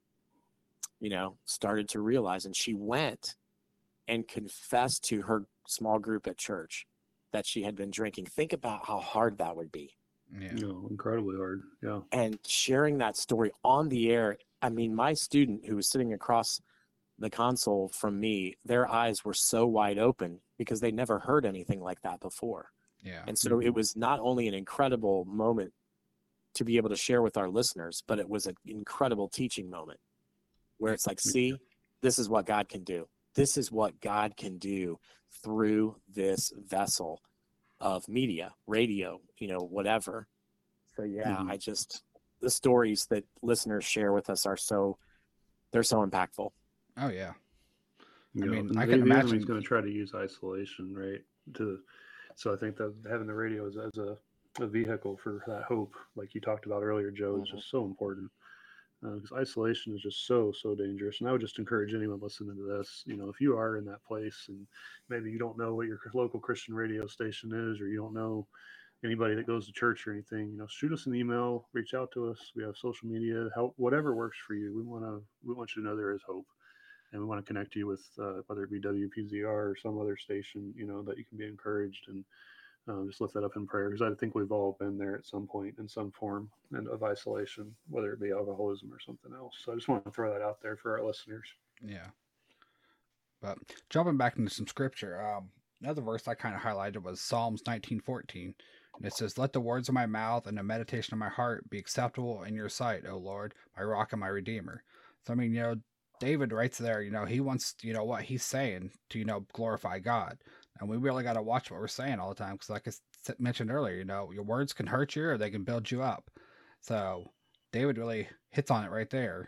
you know, started to realize, and she went and confessed to her small group at church that she had been drinking. Think about how hard that would be. Yeah. No, incredibly hard. Yeah. And sharing that story on the air. I mean, my student who was sitting across the console from me, their eyes were so wide open because they never heard anything like that before. Yeah. And so it was not only an incredible moment to be able to share with our listeners, but it was an incredible teaching moment where it's like, see, this is what God can do. This is what God can do through this vessel of media, radio, you know, whatever. So yeah, Mhm. I just, the stories that listeners share with us are so, they're so impactful. Oh, yeah. You I know, mean, and I the, can the imagine- enemy's going to try to use isolation, right? To so I think that having the radio as, as a, a vehicle for that hope, like you talked about earlier, Joe, is Mhm. just so important. Because isolation is just so so dangerous. And I would just encourage anyone listening to this, you know, if you are in that place and maybe you don't know what your local Christian radio station is, or you don't know anybody that goes to church or anything, you know, shoot us an email, reach out to us. We have social media, help, whatever works for you. We want to, we want you to know there is hope, and we want to connect you with uh, whether it be W P Z R or some other station, you know, that you can be encouraged, and um, just lift that up in prayer, because I think we've all been there at some point in some form and of isolation, whether it be alcoholism or something else. So I just want to throw that out there for our listeners. Yeah. But jumping back into some scripture, um, another verse I kind of highlighted was Psalms nineteen fourteen. And it says, "Let the words of my mouth and the meditation of my heart be acceptable in your sight, O Lord, my rock and my redeemer." So, I mean, you know, David writes there, you know, he wants, you know, what he's saying to, you know, glorify God. And we really got to watch what we're saying all the time. Because like I mentioned earlier, you know, your words can hurt you or they can build you up. So David really hits on it right there.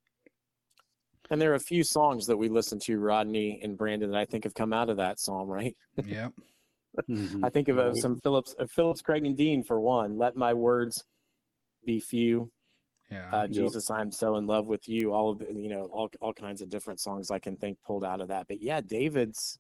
And there are a few songs that we listen to, Rodney and Brandon, that I think have come out of that psalm, right? Yep. Mm-hmm. I think of uh, some Phillips, uh, Phillips, Craig, and Dean for one. Let my words be few. Yeah. Uh, Jesus, I'm so in love with you. All of the, you know, all all kinds of different songs I can think pulled out of that. But yeah, David's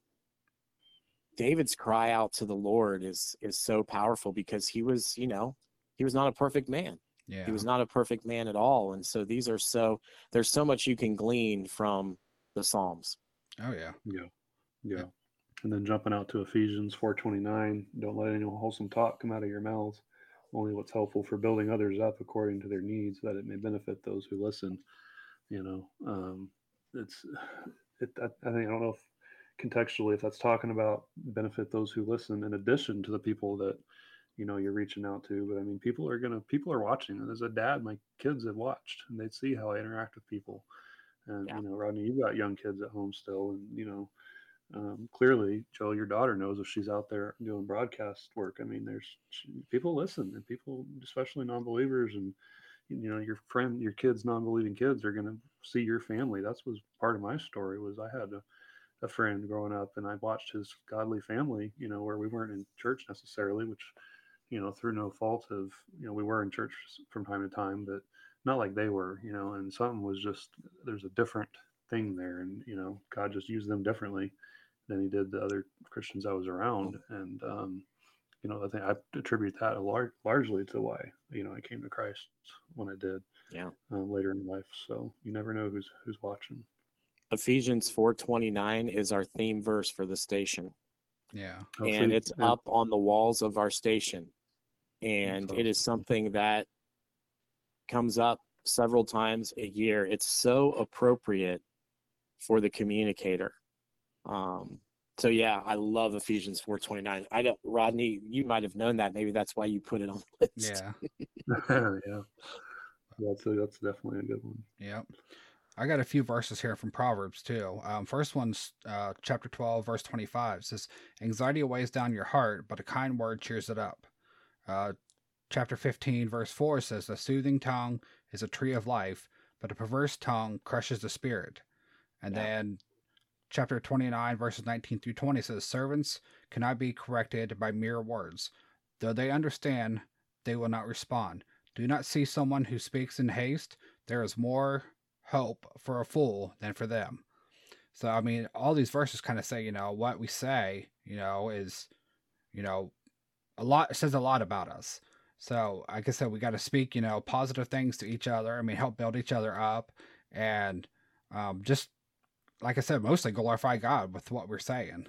David's cry out to the Lord is is so powerful, because he was, you know, he was not a perfect man. Yeah. He was not a perfect man at all. And so these are so there's so much you can glean from the Psalms. Oh yeah. Yeah. Yeah. And then jumping out to Ephesians four twenty-nine, don't let any wholesome talk come out of your mouths, only what's helpful for building others up according to their needs, that it may benefit those who listen. You know, um, it's, it, I, I think, I don't know if contextually, if that's talking about benefit those who listen in addition to the people that, you know, you're reaching out to. But I mean, people are going to, people are watching. And as a dad, my kids have watched, and they see how I interact with people. And, Yeah. you know, Rodney, you've got young kids at home still. And, you know, um, clearly, Joe, your daughter knows if she's out there doing broadcast work. I mean, there's she, people listen, and people, especially non-believers, and you know, your friend, your kids, non-believing kids, are going to see your family. That was part of my story. Was I had a, a friend growing up, and I watched his godly family. You know, where we weren't in church necessarily, which, you know, through no fault of, you know, we were in church from time to time, but not like they were. You know, and something was just, there's a different thing there, and you know, God just used them differently than he did the other Christians I was around. And, um, you know, I think I attribute that a large, largely to why, you know, I came to Christ when I did, Yeah. uh, later in life. So you never know who's, who's watching. Ephesians four twenty-nine is our theme verse for the station. Yeah. Oh, And see, it's yeah. up on the walls of our station. And That's it is something that comes up several times a year. It's so appropriate for the communicator. Um, so yeah, I love Ephesians four twenty-nine. I don't, Rodney, you might have known that. Maybe that's why you put it on the list. Yeah. yeah. That's, a, that's definitely a good one. Yep. I got a few verses here from Proverbs too. Um, first one's uh, chapter twelve, verse twenty-five. It says, "Anxiety weighs down your heart, but a kind word cheers it up." Uh, chapter fifteen, verse four says, "A soothing tongue is a tree of life, but a perverse tongue crushes the spirit." And Yeah. then chapter twenty-nine, verses nineteen through twenty says, "Servants cannot be corrected by mere words. Though they understand, they will not respond. Do not see someone who speaks in haste. There is more hope for a fool than for them." So, I mean, all these verses kind of say, you know, what we say, you know, is, you know, a lot, it says a lot about us. So, like I said, we got to speak, you know, positive things to each other. I mean, help build each other up, and um, just, like I said, mostly glorify God with what we're saying.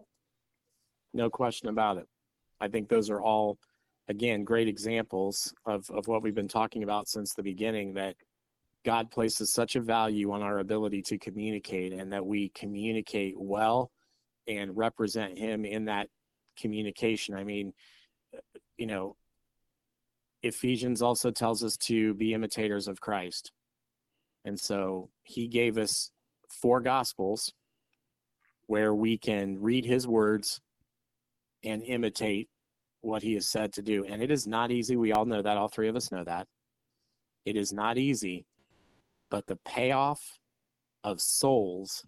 No question about it. I think those are all, again, great examples of, of what we've been talking about since the beginning, that God places such a value on our ability to communicate, and that we communicate well and represent him in that communication. I mean, you know, Ephesians also tells us to be imitators of Christ. And so he gave us four gospels where we can read his words and imitate what he has said to do. And it is not easy. We all know that. All three of us know that. It is not easy, but the payoff of souls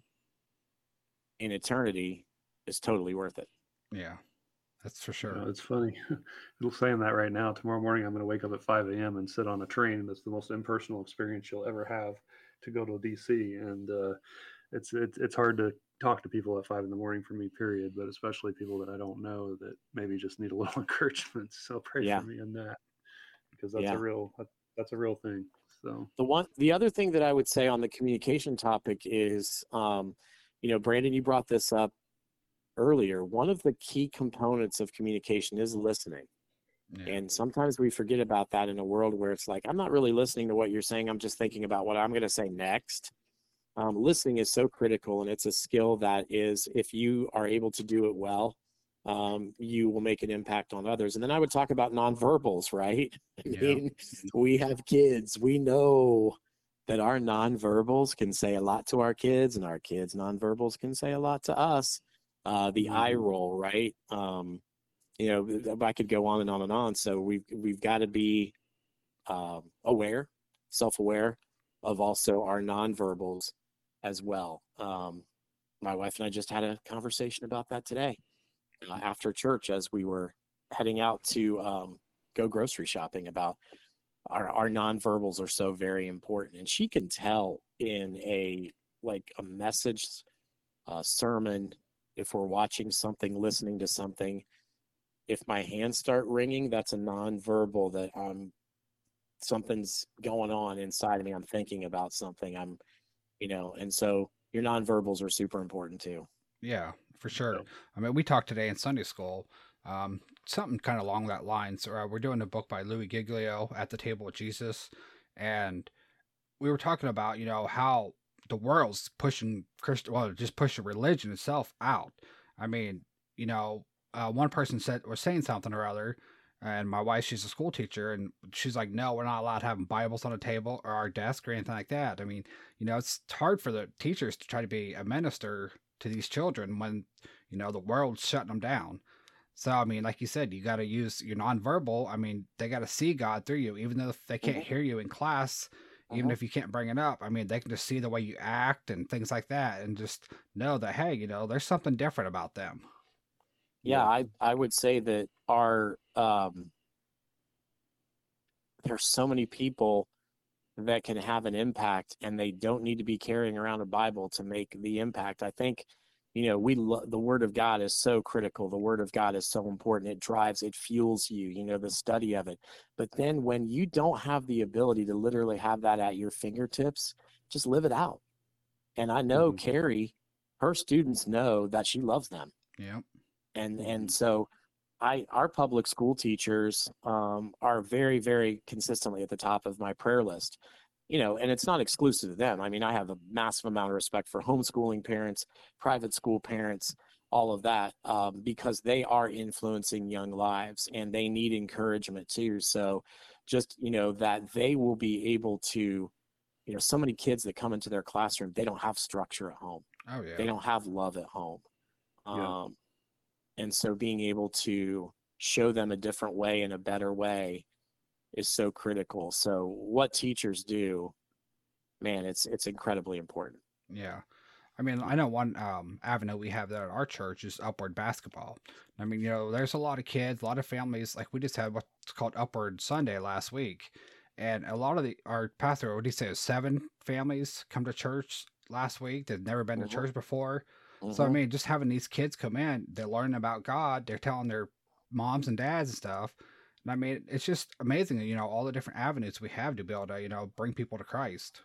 in eternity is totally worth it. Yeah, that's for sure. You know, it's funny. You're saying that right now. Tomorrow morning, I'm going to wake up at five a.m. and sit on a train. That's the most impersonal experience you'll ever have, to go to D C. And uh, it's it's it's hard to talk to people at five in the morning for me, period. But especially people that I don't know that maybe just need a little encouragement. So pray Yeah. for me in that, because that's Yeah. a real that's a real thing. So The one, the other thing that I would say on the communication topic is, um, you know, Brandon, you brought this up earlier. One of the key components of communication is listening. Yeah. And sometimes we forget about that in a world where it's like, I'm not really listening to what you're saying. I'm just thinking about what I'm going to say next. Um, listening is so critical, and it's a skill that is, if you are able to do it well, um, you will make an impact on others. And then I would talk about nonverbals, right? I Yeah. mean, we have kids. We know that our nonverbals can say a lot to our kids, and our kids' nonverbals can say a lot to us. Uh, the eye Mhm. roll, right? Um, you know, I could go on and on and on. So we've we've got to be um, aware, self-aware of also our nonverbals as well. Um, my wife and I just had a conversation about that today uh, after church as we were heading out to um, go grocery shopping, about our, our nonverbals are so very important. And she can tell in a, like a message, uh, sermon, if we're watching something, listening to something, if my hands start ringing, that's a nonverbal that I'm, something's going on inside of me. I'm thinking about something. I'm, you know, and so your nonverbals are super important too. Yeah, for sure. Yeah. I mean, we talked today in Sunday school, um, something kind of along that line. So uh, we're doing a book by Louis Giglio, At the Table with Jesus, and we were talking about, you know, how the world's pushing Christian, well, just pushing religion itself out. I mean, you know, uh, one person said was saying something or other, and my wife, she's a school teacher, and she's like, "No, we're not allowed having Bibles on the table or our desk or anything like that." I mean, you know, it's hard for the teachers to try to be a minister to these children when, you know, the world's shutting them down. So, I mean, like you said, you got to use your nonverbal. I mean, they got to see God through you, even though they can't Mhm. hear you in class, even Mhm. if you can't bring it up. I mean, they can just see the way you act and things like that, and just know that, hey, you know, there's something different about them. Yeah, I, I would say that our, um, there's so many people that can have an impact, and they don't need to be carrying around a Bible to make the impact. I think, you know, we lo- the Word of God is so critical. The Word of God is so important. It drives, it fuels you, you know, the study of it. But then when you don't have the ability to literally have that at your fingertips, just live it out. And I know Mhm. Carrie, her students know that she loves them. Yeah. And, Mhm. and so I, our public school teachers um, are very, very consistently at the top of my prayer list, you know, and it's not exclusive to them. I mean, I have a massive amount of respect for homeschooling parents, private school parents, all of that, um, because they are influencing young lives and they need encouragement too. So just, you know, that they will be able to, you know, so many kids that come into their classroom, they don't have structure at home. Oh yeah. They don't have love at home. Yeah. Um, and so being able to show them a different way and a better way is so critical. So what teachers do, man, it's it's incredibly important. Yeah. I mean, I know one um, avenue we have there at our church is Upward Basketball. I mean, you know, there's a lot of kids, a lot of families. Like we just had what's called Upward Sunday last week, and a lot of the our pastor, what did he say, seven families come to church last week. They've never been to Mhm. church before. So I Mhm. mean, just having these kids come in, they're learning about God. They're telling their moms and dads and stuff. And I mean, it's just amazing, you know, all the different avenues we have to be able to, you know, bring people to Christ.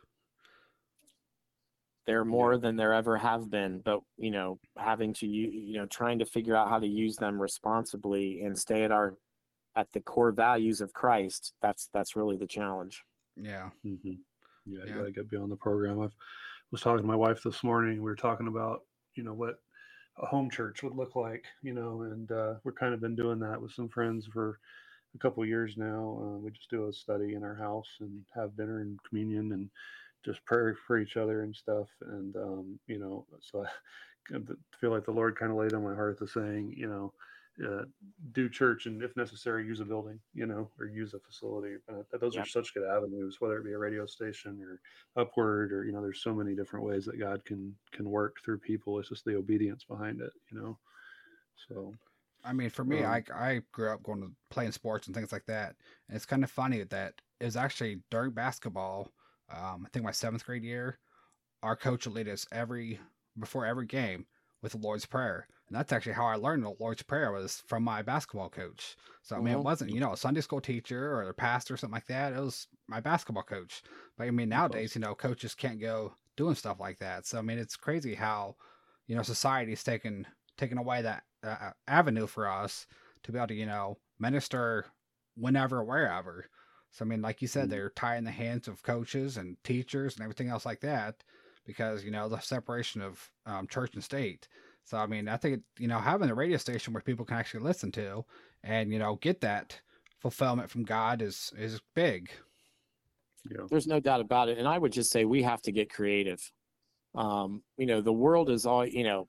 There are Yeah. more than there ever have been, but you know, having to you you know, trying to figure out how to use them responsibly and stay at our at the core values of Christ. That's that's really the challenge. Yeah. Mhm. Yeah, you Yeah. gotta get beyond the program. I was talking to my wife this morning. We were talking about, you know, what a home church would look like, you know, and uh, we're kind of been doing that with some friends for a couple of years now. Uh, we just do a study in our house and have dinner and communion and just pray for each other and stuff. And um, you know, so I kind of feel like the Lord kind of laid on my heart the saying, you know, uh, do church and if necessary, use a building, you know, or use a facility. Uh, those are Yep. such good avenues, whether it be a radio station or Upward, or you know, there's so many different ways that God can can work through people. It's just the obedience behind it, you know. So I mean, for me, um, I I grew up going to playing sports and things like that. And it's kind of funny that it was actually during basketball. Um, I think my seventh grade year, our coach will lead us every before every game with the Lord's Prayer. And that's actually how I learned the Lord's Prayer, was from my basketball coach. So I mean, Mhm. it wasn't, you know, a Sunday school teacher or a pastor or something like that. It was my basketball coach. But I mean, nowadays, you know, coaches can't go doing stuff like that. So I mean, it's crazy how, you know, society's taken taken away that uh, avenue for us to be able to, you know, minister whenever, wherever. So I mean, like you said, Mhm. they're tying the hands of coaches and teachers and everything else like that, because you know the separation of um, church and state. So I mean, I think you know having a radio station where people can actually listen to and you know get that fulfillment from God is is big. Yeah. There's no doubt about it. And I would just say we have to get creative. Um, you know, the world is all, you know,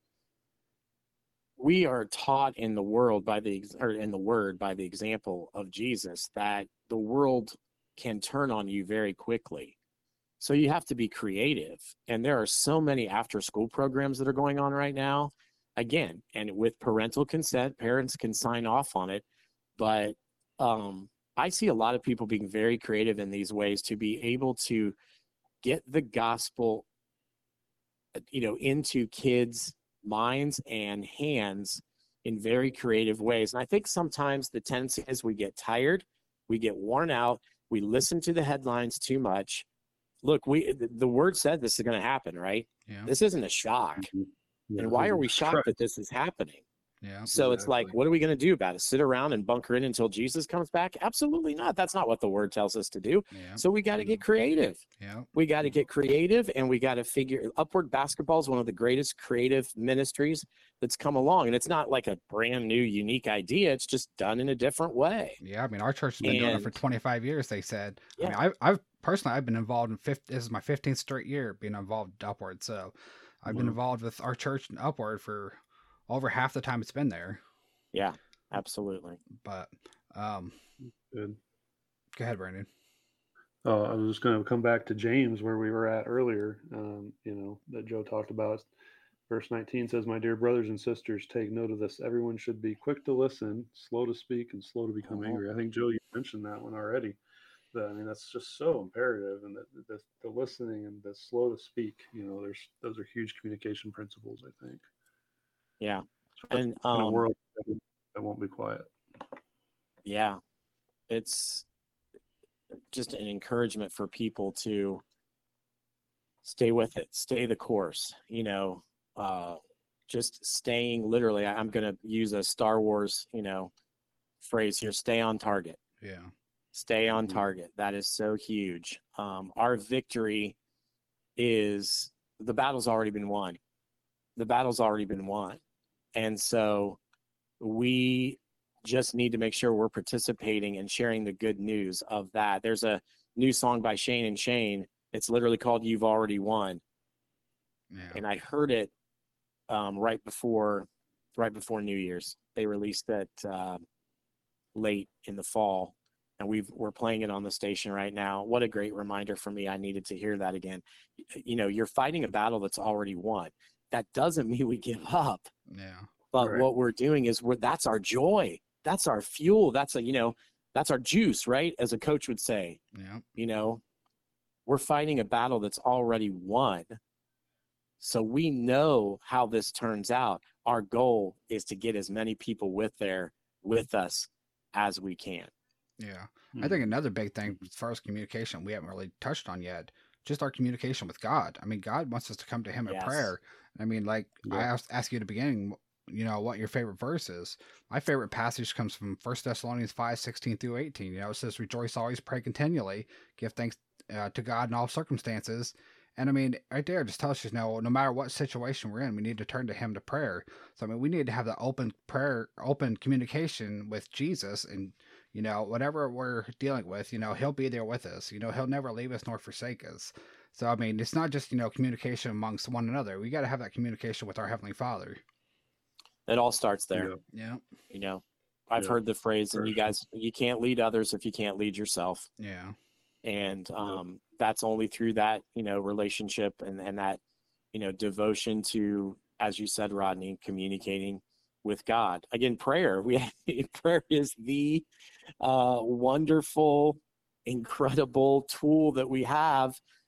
we are taught in the world by the, or in the word by the example of Jesus, that the world can turn on you very quickly. So you have to be creative. And there are so many after school programs that are going on right now. Again, and with parental consent, parents can sign off on it. But um, I see a lot of people being very creative in these ways to be able to get the gospel, you know, into kids' minds and hands in very creative ways. And I think sometimes the tendency is we get tired, we get worn out, we listen to the headlines too much. Look, we the word said this is going to happen, right? Yeah. This isn't a shock. Mhm. Yeah, And why are we that's shocked right. that this is happening? Yeah. So it's like, Exactly. what are we going to do about it? Sit around and bunker in until Jesus comes back? Absolutely not. That's not what the word tells us to do. Yeah. So we got to get creative. Yeah. We got to get creative, and we got to figure Upward Basketball is one of the greatest creative ministries that's come along. And it's not like a brand new, unique idea. It's just done in a different way. Yeah. I mean, our church has been doing it for And twenty-five years. They said. I yeah, mean, I've I've personally I've been involved in fifth. This is my fifteenth straight year being involved in Upward. So I've been Wow. involved with our church in Upward for over half the time it's been there. yeah, absolutely. But um, Good. go ahead, Brandon. Uh, I was just going to come back to James where we were at earlier. Um, you know that Joe talked about. Verse nineteen says, "My dear brothers and sisters, take note of this. Everyone should be quick to listen, slow to speak, and slow to become Mhm. angry." I think Joe, you mentioned that one already. But, I mean, that's just so imperative, and the, the the listening and the slow to speak. You know, there's those are huge communication principles. I think, Yeah. especially And in a um, world that that won't be quiet. yeah, it's just an encouragement for people to stay with it, stay the course, you know, uh, just staying literally, I- I'm going to use a Star Wars, you know, phrase here, stay on target, Yeah. stay on Mhm. target. That is so huge. Um, our victory is the battle's already been won. The battle's already been won. And so we just need to make sure we're participating and sharing the good news of that. There's a new song by Shane and Shane. It's literally called You've Already Won. Yeah. And I heard it um, right before right before New Year's. They released it uh, late in the fall, and we've we're playing it on the station right now. What a great reminder for me. I needed to hear that again. You know, you're fighting a battle that's already won. That doesn't mean we give up. Yeah. But Right. what we're doing is we're that's our joy. That's our fuel. That's a, you know, that's our juice, right? As a coach would say, Yeah. you know, we're fighting a battle that's already won. So we know how this turns out. Our goal is to get as many people with there with us as we can. Yeah. I think Mhm. another big thing as far as communication we haven't really touched on yet, just our communication with God. I mean, God wants us to come to Him in Yes. prayer. I mean, like I Yeah. asked, asked you at the beginning, you know, what your favorite verse is. My favorite passage comes from First Thessalonians five, sixteen through eighteen. You know, it says, "Rejoice always, pray continually, give thanks uh, to God in all circumstances." And I mean, right there, just tells us, you know, no matter what situation we're in, we need to turn to Him to prayer. So I mean, we need to have the open prayer, open communication with Jesus, and you know, whatever we're dealing with, you know, He'll be there with us. You know, He'll never leave us nor forsake us. So I mean, it's not just you know communication amongst one another. We got to have that communication with our Heavenly Father. It all starts there. Yeah. Yeah. You know, I've Yeah, heard the phrase, for and you sure. guys, you can't lead others if you can't lead yourself. Yeah. And um, that's only through that, you know, relationship and, and that, you know, devotion to, as you said, Rodney, communicating with God. Again, prayer. We prayer is the uh, wonderful, incredible tool that we have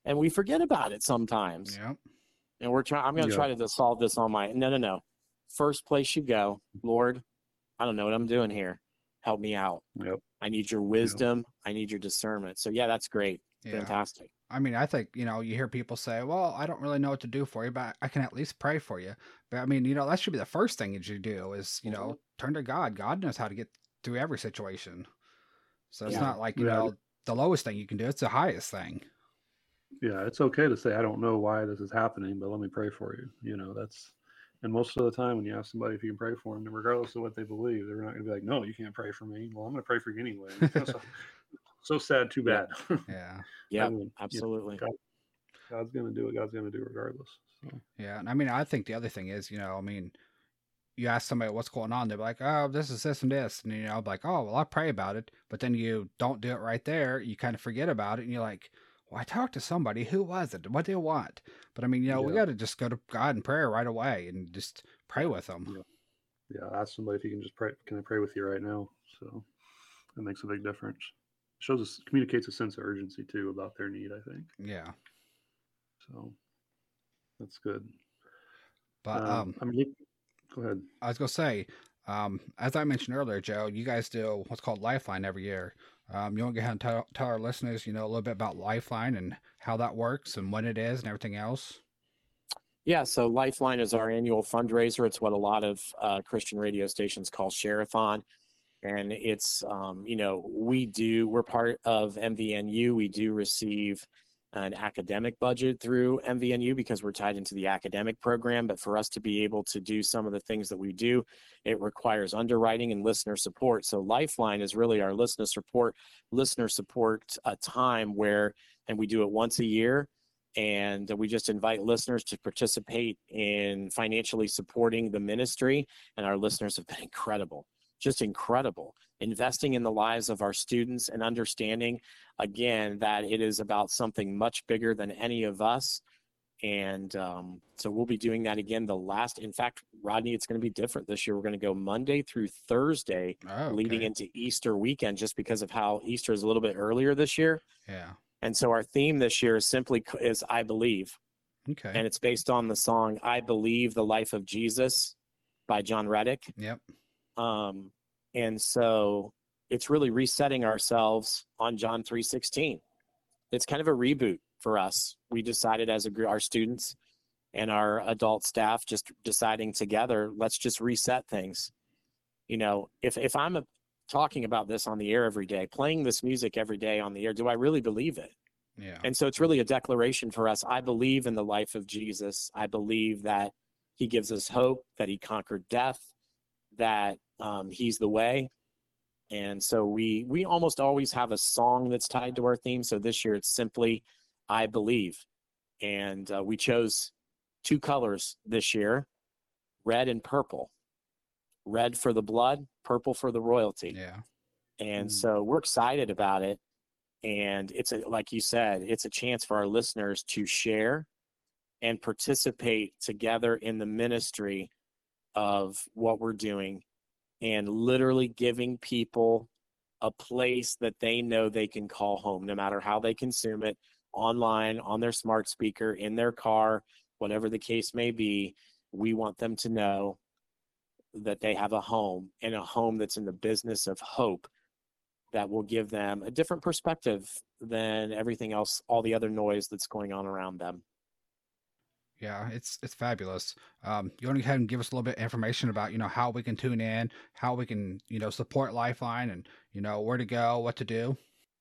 and we forget about it sometimes. Yep. And we're trying. I'm going to Yeah. try to solve this on my. No, no, no. First place you go, Lord. I don't know what I'm doing here. Help me out. Yep. I need your wisdom. I need your discernment. So yeah, that's great. Yeah. Fantastic. I mean, I think, you know, you hear people say, well, I don't really know what to do for you, but I can at least pray for you. But I mean, you know, that should be the first thing that you do is, you know, turn to God. God knows how to get through every situation. So it's Yeah. not like, you Yeah. know, the lowest thing you can do. It's the highest thing. Yeah, it's okay to say I don't know why this is happening, but let me pray for you. You know, that's and most of the time when you ask somebody if you can pray for them, regardless of what they believe, they're not going to be like, "No, you can't pray for me." Well, I'm going to pray for you anyway. And it's so, so sad. Too Yeah. bad. Yeah. Yeah, I mean, you know, absolutely. God, God's going to do what God's going to do regardless. So, Yeah. And I mean, I think the other thing is, you know, I mean, you ask somebody what's going on, they're like, oh, this is this and this. And, you know, like, oh, well, I pray about it. But then you don't do it right there. You kind of forget about it. And you're like, well, I talked to somebody. Who was it? What do you want? But I mean, you know, we Yeah. got to just go to God in prayer right away and just pray with them. Yeah. yeah, ask somebody if you can just pray. Can I pray with you right now? So that makes a big difference. Shows us, communicates a sense of urgency too about their need, I think. Yeah. So that's good. But Um, um, I mean, go ahead. I was gonna say, um, as I mentioned earlier, Joe, you guys do what's called Lifeline every year. Um, you want to go ahead and tell, tell our listeners, you know, a little bit about Lifeline and how that works and when it is and everything else. Yeah, so Lifeline is our annual fundraiser. It's what a lot of uh, Christian radio stations call Share-a-thon. And it's, um, you know, we do, we're part of M V N U. We do receive an academic budget through M V N U because we're tied into the academic program. But for us to be able to do some of the things that we do, it requires underwriting and listener support. So Lifeline is really our listener support, listener support uh, time where, and we do it once a year. And we just invite listeners to participate in financially supporting the ministry. And our listeners have been incredible. Just incredible, investing in the lives of our students and understanding, again, that it is about something much bigger than any of us. And um, so we'll be doing that again the last, in fact, Rodney, it's going to be different this year. We're going to go Monday through Thursday, Oh, okay. leading into Easter weekend, just because of how Easter is a little bit earlier this year. Yeah. And so our theme this year is simply is I Believe. Okay. And it's based on the song I Believe the Life of Jesus by John Reddick. Yep. Um, and so it's really resetting ourselves on John three sixteen. It's kind of a reboot for us. We decided as a group, our students and our adult staff, just deciding together, let's just reset things. You know, if, if I'm a, talking about this on the air every day, playing this music every day on the air, do I really believe it? Yeah. And so it's really a declaration for us. I believe in the life of Jesus. I believe that he gives us hope, that he conquered death, that um, he's the way. And so we we almost always have a song that's tied to our theme. So this year it's simply I Believe. And uh, we chose two colors this year, red and purple. Red for the blood, purple for the royalty. Yeah. And Mm. so we're excited about it. And it's a, like you said, it's a chance for our listeners to share and participate together in the ministry of what we're doing and literally giving people a place that they know they can call home, no matter how they consume it, online, on their smart speaker, in their car, whatever the case may be. We want them to know that they have a home, and a home that's in the business of hope, that will give them a different perspective than everything else, all the other noise that's going on around them. Yeah, it's it's fabulous. Um, you want to go ahead and give us a little bit of information about, you know, how we can tune in, how we can, you know, support Lifeline, and, you know, where to go, what to do.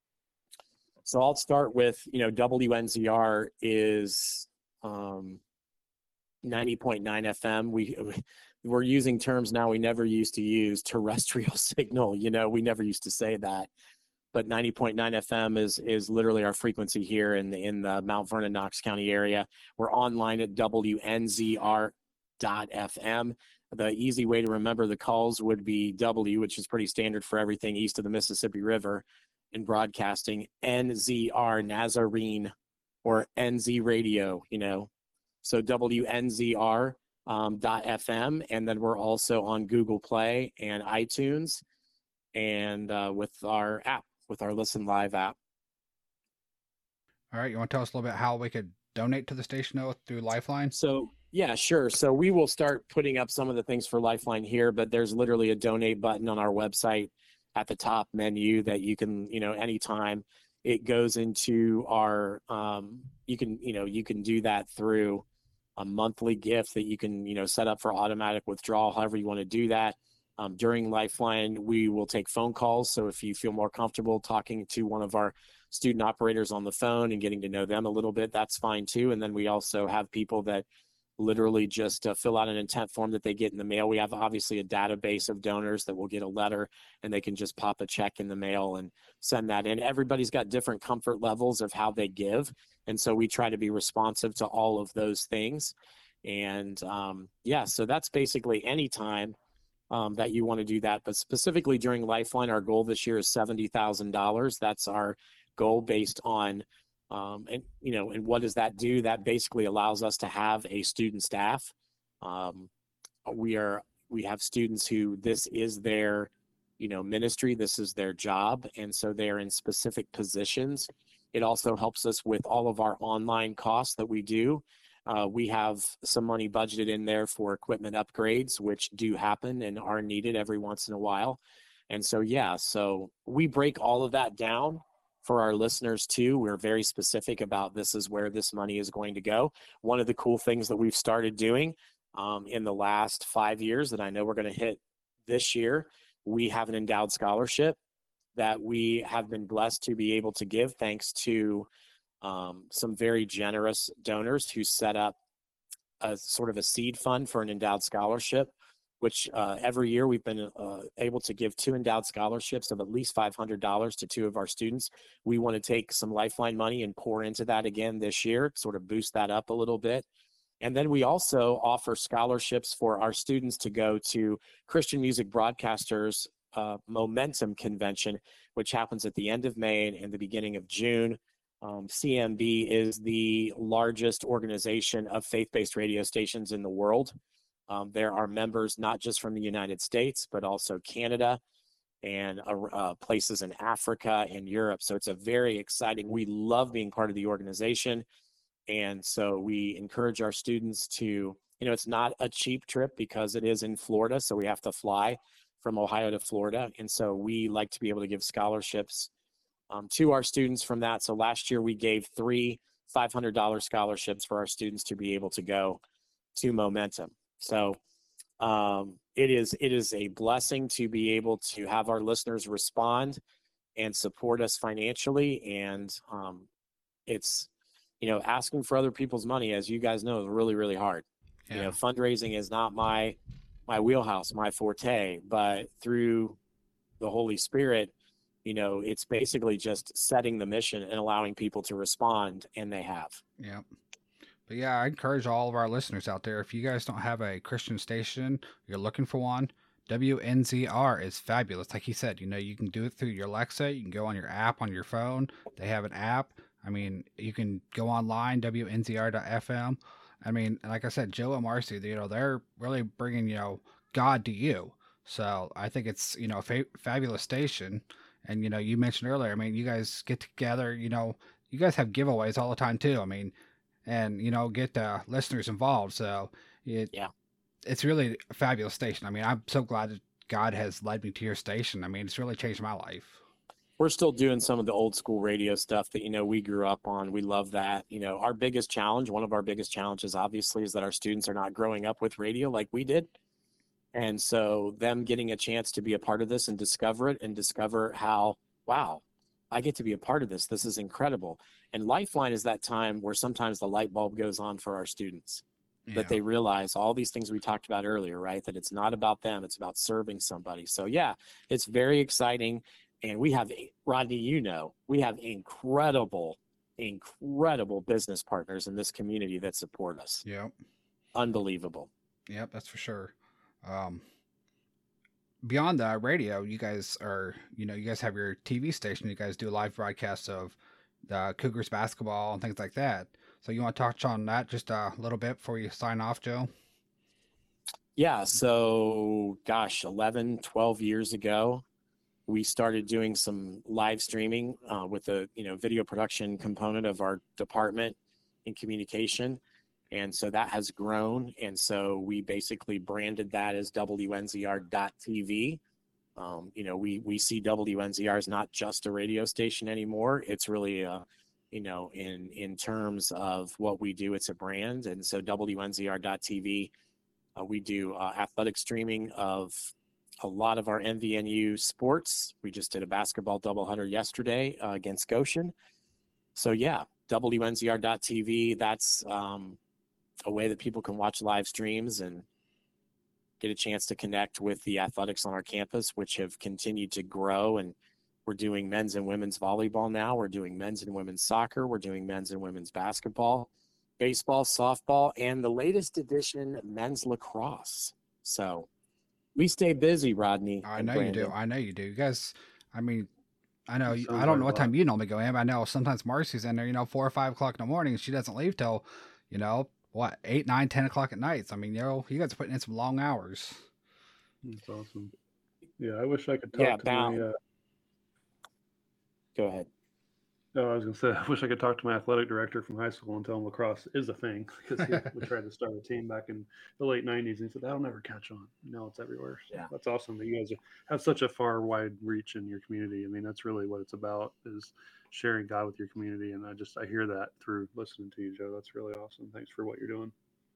So I'll start with, you know, W N Z R is um, ninety point nine F M. We, we're using terms now we never used to use, terrestrial signal. You know, we never used to say that. But ninety point nine F M is is literally our frequency here in the, in the Mount Vernon, Knox County area. We're online at W N Z R dot F M. The easy way to remember the calls would be W, which is pretty standard for everything east of the Mississippi River in broadcasting, N Z R, Nazarene, or N Z Radio, you know. So W N Z R um, dot F M, and then we're also on Google Play and iTunes, and uh, with our app, with our Listen Live app. All right, you want to tell us a little bit how we could donate to the station though, through Lifeline? So yeah, sure. So we will start putting up some of the things for Lifeline here, but there's literally a donate button on our website at the top menu that you can, you know, anytime it goes into our, um, you can, you know, you can do that through a monthly gift that you can, you know, set up for automatic withdrawal, however you want to do that. Um, during Lifeline, we will take phone calls. So if you feel more comfortable talking to one of our student operators on the phone and getting to know them a little bit, that's fine too. And then we also have people that literally just uh, fill out an intent form that they get in the mail. We have obviously a database of donors that will get a letter and they can just pop a check in the mail and send that in. Everybody's got different comfort levels of how they give. And so we try to be responsive to all of those things. And um, yeah, so that's basically any time um, that you want to do that. But specifically during Lifeline, our goal this year is seventy thousand dollars. That's our goal based on Um, and, you know, and what does that do? That basically allows us to have a student staff. Um, we are, we have students who this is their, you know, ministry, this is their job. And so they're in specific positions. It also helps us with all of our online costs that we do. Uh, we have some money budgeted in there for equipment upgrades, which do happen and are needed every once in a while. And so, yeah, so we break all of that down for our listeners too. We're very specific about this is where this money is going to go. One of the cool things that we've started doing um, in the last five years that I know we're going to hit this year, we have an endowed scholarship that we have been blessed to be able to give thanks to um, some very generous donors who set up a sort of a seed fund for an endowed scholarship, which uh, every year we've been uh, able to give two endowed scholarships of at least five hundred dollars to two of our students. We want to take some Lifeline money and pour into that again this year, sort of boost that up a little bit. And then we also offer scholarships for our students to go to Christian Music Broadcasters uh, Momentum Convention, which happens at the end of May and the beginning of June. Um, C M B is the largest organization of faith-based radio stations in the world. Um, there are members not just from the United States, but also Canada and uh, uh, places in Africa and Europe. So it's a very exciting, we love being part of the organization. And so we encourage our students to, you know, it's not a cheap trip because it is in Florida. So we have to fly from Ohio to Florida. And so we like to be able to give scholarships um, to our students from that. So last year we gave three five hundred dollars scholarships for our students to be able to go to Momentum. So um, it is it is a blessing to be able to have our listeners respond and support us financially. And um, it's, you know, asking for other people's money, as you guys know, is really, really hard. Yeah. You know, fundraising is not my my wheelhouse, my forte, but through the Holy Spirit, you know, it's basically just setting the mission and allowing people to respond, and they have. Yeah. But yeah, I encourage all of our listeners out there, if you guys don't have a Christian station, you're looking for one, W N Z R is fabulous. Like he said, you know, you can do it through your Alexa. You can go on your app on your phone. They have an app. I mean, you can go online, W N Z R dot F M. I mean, like I said, Joe and Marcy, you know, they're really bringing, you know, God to you. So I think it's, you know, a fa- fabulous station. And, you know, you mentioned earlier, I mean, you guys get together, you know, you guys have giveaways all the time too. I mean, and, you know, get uh, listeners involved. So it, yeah, it's really a fabulous station. I mean, I'm so glad that God has led me to your station. I mean, it's really changed my life. We're still doing some of the old school radio stuff that, you know, we grew up on. We love that. You know, our biggest challenge, one of our biggest challenges, obviously, is that our students are not growing up with radio like we did. And so them getting a chance to be a part of this and discover it and discover how, wow, I get to be a part of this. This is incredible. And Lifeline is that time where sometimes the light bulb goes on for our students, yeah. that they realize all these things we talked about earlier, right? That it's not about them. It's about serving somebody. So yeah, it's very exciting. And we have, Rodney, you know, we have incredible, incredible business partners in this community that support us. Yep. Unbelievable. Yep, that's for sure. Um, beyond the radio, you guys are, you know, you guys have your T V station. You guys do live broadcasts of the Cougars basketball and things like that. So you want to touch on that just a little bit before you sign off, Joe? Yeah. So, gosh, eleven, twelve years ago, we started doing some live streaming uh, with the you know video production component of our department in communication. And so that has grown. And so we basically branded that as W N Z R dot T V. Um, you know, we, we see W N Z R as not just a radio station anymore. It's really, a, you know, in, in terms of what we do, it's a brand. And so W N Z R dot T V, uh, we do uh, athletic streaming of a lot of our M V N U sports. We just did a basketball doubleheader yesterday uh, against Goshen. So yeah, W N Z R dot T V, that's um, a way that people can watch live streams and get a chance to connect with the athletics on our campus, which have continued to grow. And we're doing men's and women's volleyball now. We're doing men's and women's soccer. We're doing men's and women's basketball, baseball, softball, and the latest edition, men's lacrosse. So we stay busy, Rodney. I and know you Brandon. do. I know you do. You guys, I mean, I know, That you, sounds I don't like know a what time lot. you normally go in, but I know sometimes Marcy's in there, you know, four or five o'clock in the morning. She doesn't leave till, you know, what, eight, nine, ten o'clock at night. I mean, you know, you guys are putting in some long hours. That's awesome. Yeah, I wish I could talk Yeah, to my. about- Uh, Go ahead. no, I was gonna say I wish I could talk to my athletic director from high school and tell him lacrosse is a thing because we tried to start a team back in the late nineties and he said that'll never catch on. Now it's everywhere. So Yeah. that's awesome that you guys have such a far wide reach in your community. I mean, that's really what it's about is sharing God with your community. And I just I hear that through listening to you, Joe. That's really awesome. Thanks for what you're doing.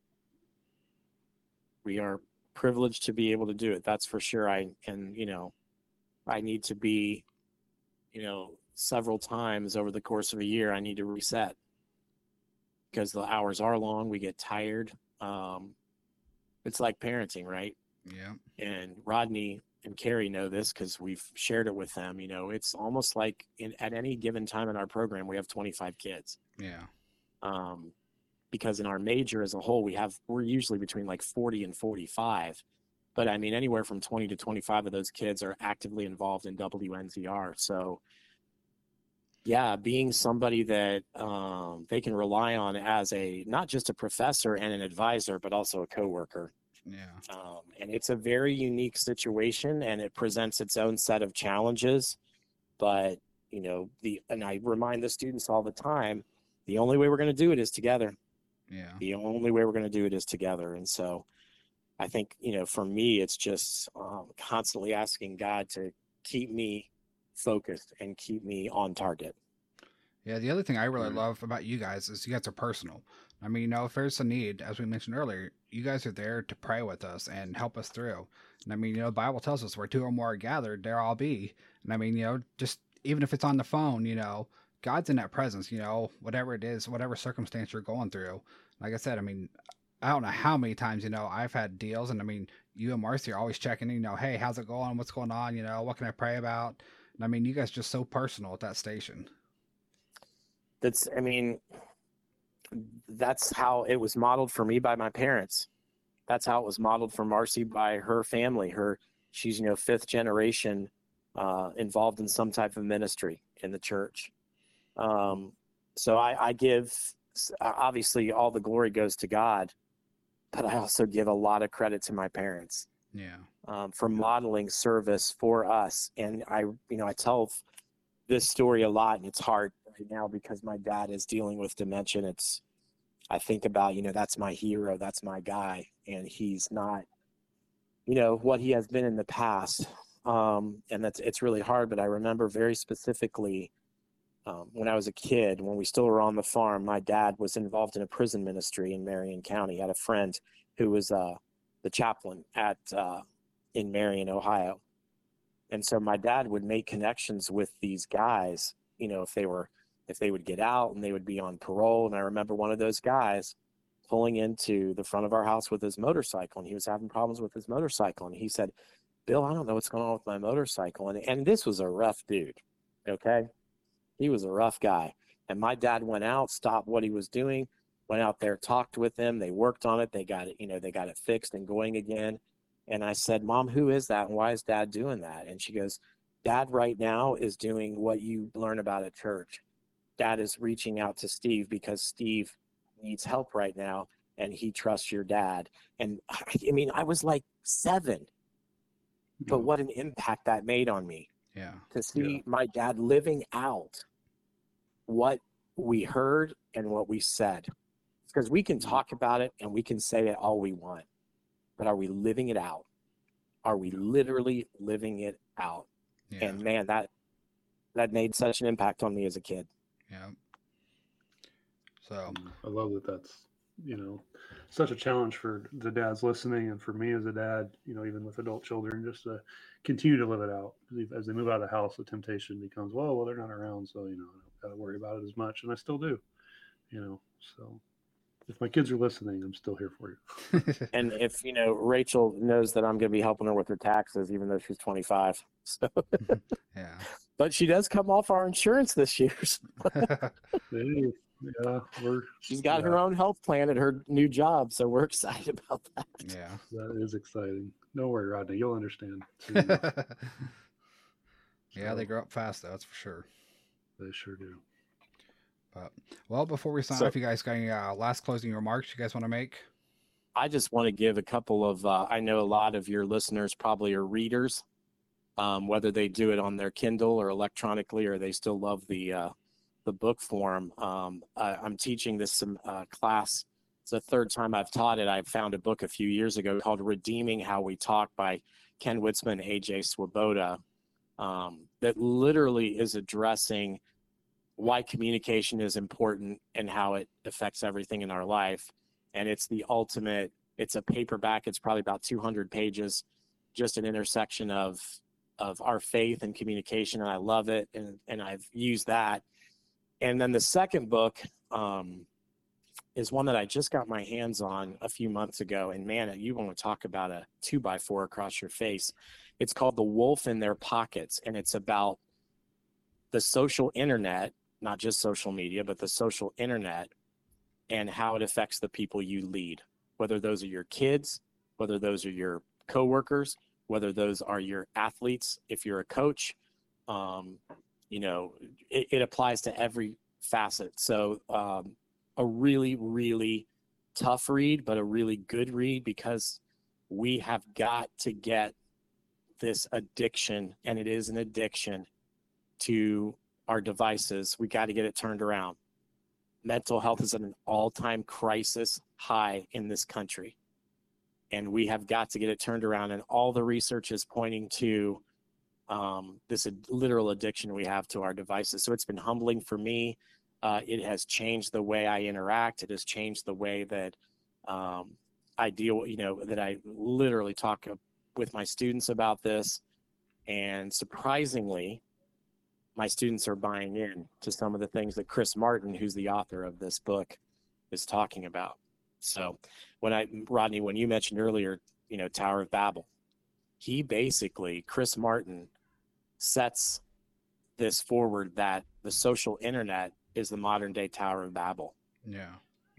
We are privileged to be able to do it. That's for sure. I and you know, I need to be, you know, several times over the course of a year. I need to reset because the hours are long. We get tired. Um, it's like parenting, right? Yeah. And Rodney and Carrie know this because we've shared it with them. You know, it's almost like in, at any given time in our program, we have twenty-five kids. Yeah. Um, because in our major as a whole, we have, we're usually between like forty and forty-five, but I mean, anywhere from twenty to twenty-five of those kids are actively involved in W N Z R. So yeah, being somebody that um, they can rely on as a, not just a professor and an advisor, but also a coworker. Yeah. Um, and it's a very unique situation and it presents its own set of challenges. But, you know, the, and I remind the students all the time, the only way we're going to do it is together. Yeah. The only way we're going to do it is together. And so I think, you know, for me, it's just um, constantly asking God to keep me focused and keep me on target. Yeah, the other thing I really Right. love about you guys is you guys are personal. I mean, you know, if there's a need, as we mentioned earlier, you guys are there to pray with us and help us through. And I mean, you know, the Bible tells us where two or more are gathered, there I'll be. And I mean, you know, just even if it's on the phone, you know, God's in that presence, you know, whatever it is, whatever circumstance you're going through. Like I said, I mean, I don't know how many times, you know, I've had deals and I mean, you and Marcy are always checking, you know, hey, how's it going? What's going on? You know, what can I pray about? And I mean, you guys are just so personal at that station. That's, I mean, that's how it was modeled for me by my parents. That's how it was modeled for Marcy by her family. Her, she's, you know, fifth generation uh, involved in some type of ministry in the church. Um, so I, I give, obviously all the glory goes to God, but I also give a lot of credit to my parents. Yeah. Um, for modeling service for us. And I, you know, I tell this story a lot and it's hard right now because my dad is dealing with dementia. It's, I think about, you know, that's my hero, that's my guy. And he's not, you know, what he has been in the past. Um, and that's, it's really hard, but I remember very specifically um, when I was a kid, when we still were on the farm, my dad was involved in a prison ministry in Marion County. He had a friend who was uh, the chaplain at, uh, in Marion, Ohio. And so my dad would make connections with these guys, you know, if they were, if they would get out and they would be on parole. And I remember one of those guys pulling into the front of our house with his motorcycle and he was having problems with his motorcycle. And he said, Bill, I don't know what's going on with my motorcycle. And, and this was a rough dude. Okay. He was a rough guy. And my dad went out, stopped what he was doing, went out there, talked with him. They worked on it. They got it, you know, they got it fixed and going again. And I said, Mom, who is that? And why is Dad doing that? And she goes, Dad right now is doing what you learn about at church. Dad is reaching out to Steve because Steve needs help right now and he trusts your dad. And I mean, I was like seven, but what an impact that made on me. Yeah. to see Yeah. my dad living out what we heard and what we said. Because we can talk about it and we can say it all we want, but are we living it out? Are we literally living it out? Yeah. And man, that that made such an impact on me as a kid. Yeah. So Um, I love that that's, you know, such a challenge for the dads listening and for me as a dad, you know, even with adult children, just to continue to live it out. As they move out of the house, the temptation becomes, well, well, they're not around, so, you know, I don't got to worry about it as much. And I still do, you know, so if my kids are listening, I'm still here for you. And if, you know, Rachel knows that I'm going to be helping her with her taxes, even though she's twenty-five. So, yeah. but she does come off our insurance this year. Hey, yeah, we're, She's got yeah, her own health plan at her new job, so we're excited about that. Yeah. that is exciting. Don't worry, Rodney, you'll understand soon enough. Yeah, So, they grow up fast though, that's for sure. they sure do. But well, before we sign So- off, you guys got any uh, last closing remarks you guys want to make? I just want to give a couple of, uh, I know a lot of your listeners probably are readers, um, whether they do it on their Kindle or electronically, or they still love the, uh, the book form. Um, I, I'm teaching this some uh, class. It's the third time I've taught it. I found a book a few years ago called Redeeming How We Talk by Ken Witzman and A J Swoboda, um, that literally is addressing why communication is important and how it affects everything in our life. And it's the ultimate, it's a paperback. It's probably about two hundred pages, just an intersection of, of our faith and communication. And I love it. And, and I've used that. And then the second book um, is one that I just got my hands on a few months ago. And man, you want to talk about a two by four across your face. It's called The Wolf in Their Pockets. And it's about the social internet, not just social media, but the social internet and how it affects the people you lead, whether those are your kids, whether those are your coworkers, whether those are your athletes, if you're a coach, um, you know, it, it applies to every facet. So um, a really, really tough read, but a really good read, because we have got to get this addiction, and it is an addiction, to our devices. We got to get it turned around. Mental health is at an all-time crisis high in this country, and we have got to get it turned around. And all the research is pointing to um, this ad- literal addiction we have to our devices. So it's been humbling for me. Uh, it has changed the way I interact. It has changed the way that um, I deal, you know, that I literally talk with my students about this. And surprisingly, my students are buying in to some of the things that Chris Martin, who's the author of this book, is talking about. So when I, Rodney, when you mentioned earlier, you know, Tower of Babel, he basically, Chris Martin sets this forward that the social internet is the modern day Tower of Babel. Yeah.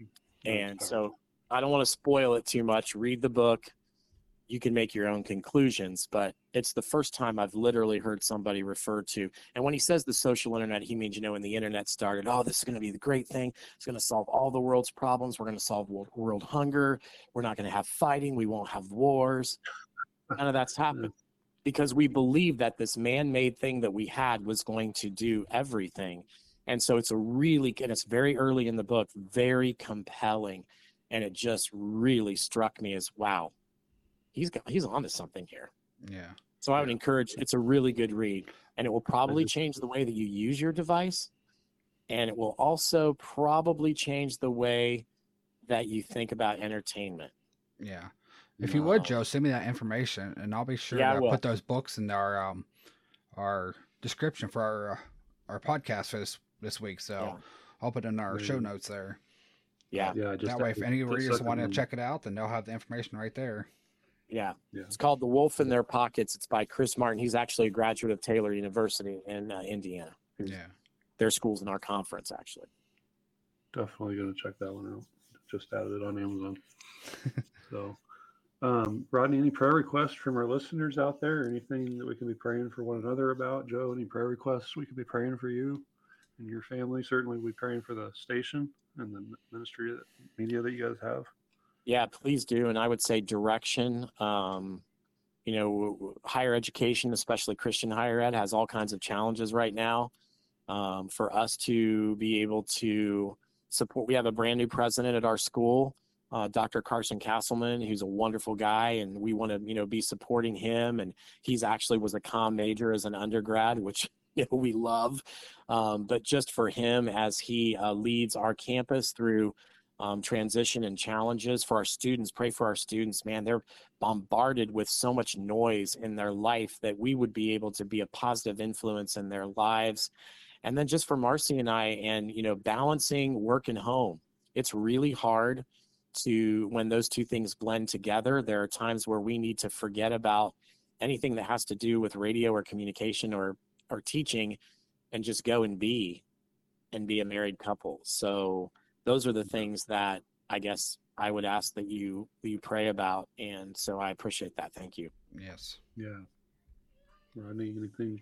And so I don't want to spoil it too much. Read the book. You can make your own conclusions, but it's the first time I've literally heard somebody refer to, and when he says the social internet, he means, you know, when the internet started, oh, this is going to be the great thing. It's going to solve all the world's problems. We're going to solve world, world hunger. We're not going to have fighting. We won't have wars. None of that's happened because we believe that this man-made thing that we had was going to do everything. And so it's a really, and it's very early in the book, very compelling. And it just really struck me as, wow, he's got, he's onto something here. Yeah. So I would encourage, it's a really good read, and it will probably change the way that you use your device. And it will also probably change the way that you think about entertainment. Yeah. If you would, Wow. Joe, send me that information, and I'll be sure Yeah, I to will. put those books in our um our description for our uh, our podcast for this this week. So Yeah. I'll put it in our show Maybe. notes there. Yeah. Yeah, just That way, if any just readers second want to one. check it out, then they'll have the information right there. Yeah. Yeah. It's called The Wolf in Their Pockets. It's by Chris Martin. He's actually a graduate of Taylor University in uh, Indiana. Yeah. Their school's in our conference, actually. Definitely going to check that one out. Just added it on Amazon. So, um, Rodney, any prayer requests from our listeners out there? Anything that we can be praying for one another about? Joe, any prayer requests we could be praying for you and your family? Certainly, we'll be praying for the station and the ministry, media that you guys have. Yeah, please do. And I would say direction. Um, you know, higher education, especially Christian higher ed, has all kinds of challenges right now. Um, for us to be able to support, we have a brand new president at our school, uh, Doctor Carson Castleman, who's a wonderful guy, and we want to, you know, be supporting him. And he's actually was a comm major as an undergrad, which, you know, we love. Um, but just for him as he uh, leads our campus through um, transition and challenges for our students, pray for our students, man, they're bombarded with so much noise in their life that we would be able to be a positive influence in their lives. And then just for Marcy and I, and, you know, balancing work and home, it's really hard to, when those two things blend together. There are times where we need to forget about anything that has to do with radio or communication or, or teaching and just go and be, and be a married couple. So those are the things that I guess I would ask that you, you pray about. And so I appreciate that. Thank you. Yes. Yeah. Rodney, anything?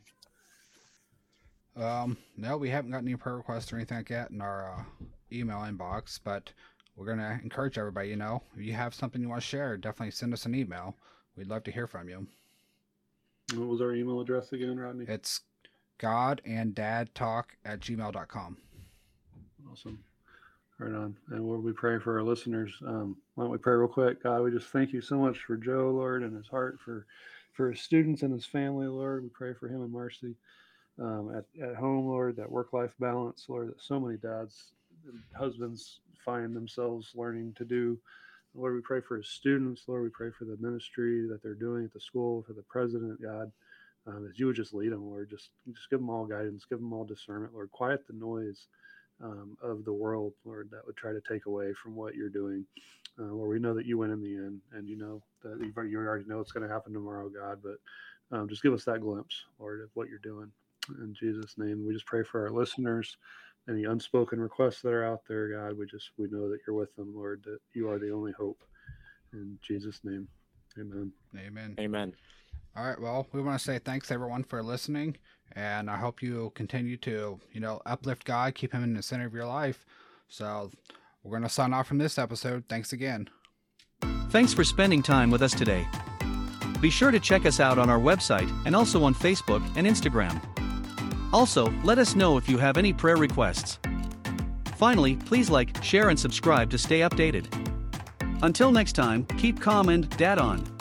Um, no, we haven't got any prayer requests or anything like that in our uh, email inbox, but we're going to encourage everybody, you know, if you have something you want to share, definitely send us an email. We'd love to hear from you. What was our email address again, Rodney? It's godanddadtalk at gmail dot com. Awesome. Right on. And Lord, we pray for our listeners. Um, why don't we pray real quick? God, we just thank you so much for Joe, Lord, and his heart for, for his students and his family, Lord. We pray for him and Marcy. Um, at, at home, Lord, that work-life balance, Lord, that so many dads and husbands find themselves learning to do. Lord, we pray for his students. Lord, we pray for the ministry that they're doing at the school, for the president, God, um, as you would just lead them, Lord. Just, just give them all guidance, give them all discernment, Lord. Quiet the noise um, of the world, Lord, that would try to take away from what you're doing. Uh, Lord, we know that you win in the end, and you know that you already know what's going to happen tomorrow, God, but um, just give us that glimpse, Lord, of what you're doing. In Jesus' name, we just pray for our listeners, any unspoken requests that are out there, God. We just, we know that you're with them, Lord, that you are the only hope. In Jesus' name, amen. Amen. Amen. All right. Well, we want to say thanks everyone for listening, and I hope you continue to, you know, uplift God, keep him in the center of your life. So we're going to sign off from this episode. Thanks again. Thanks for spending time with us today. Be sure to check us out on our website and also on Facebook and Instagram. Also, let us know if you have any prayer requests. Finally, please like, share, and subscribe to stay updated. Until next time, keep calm and dad on.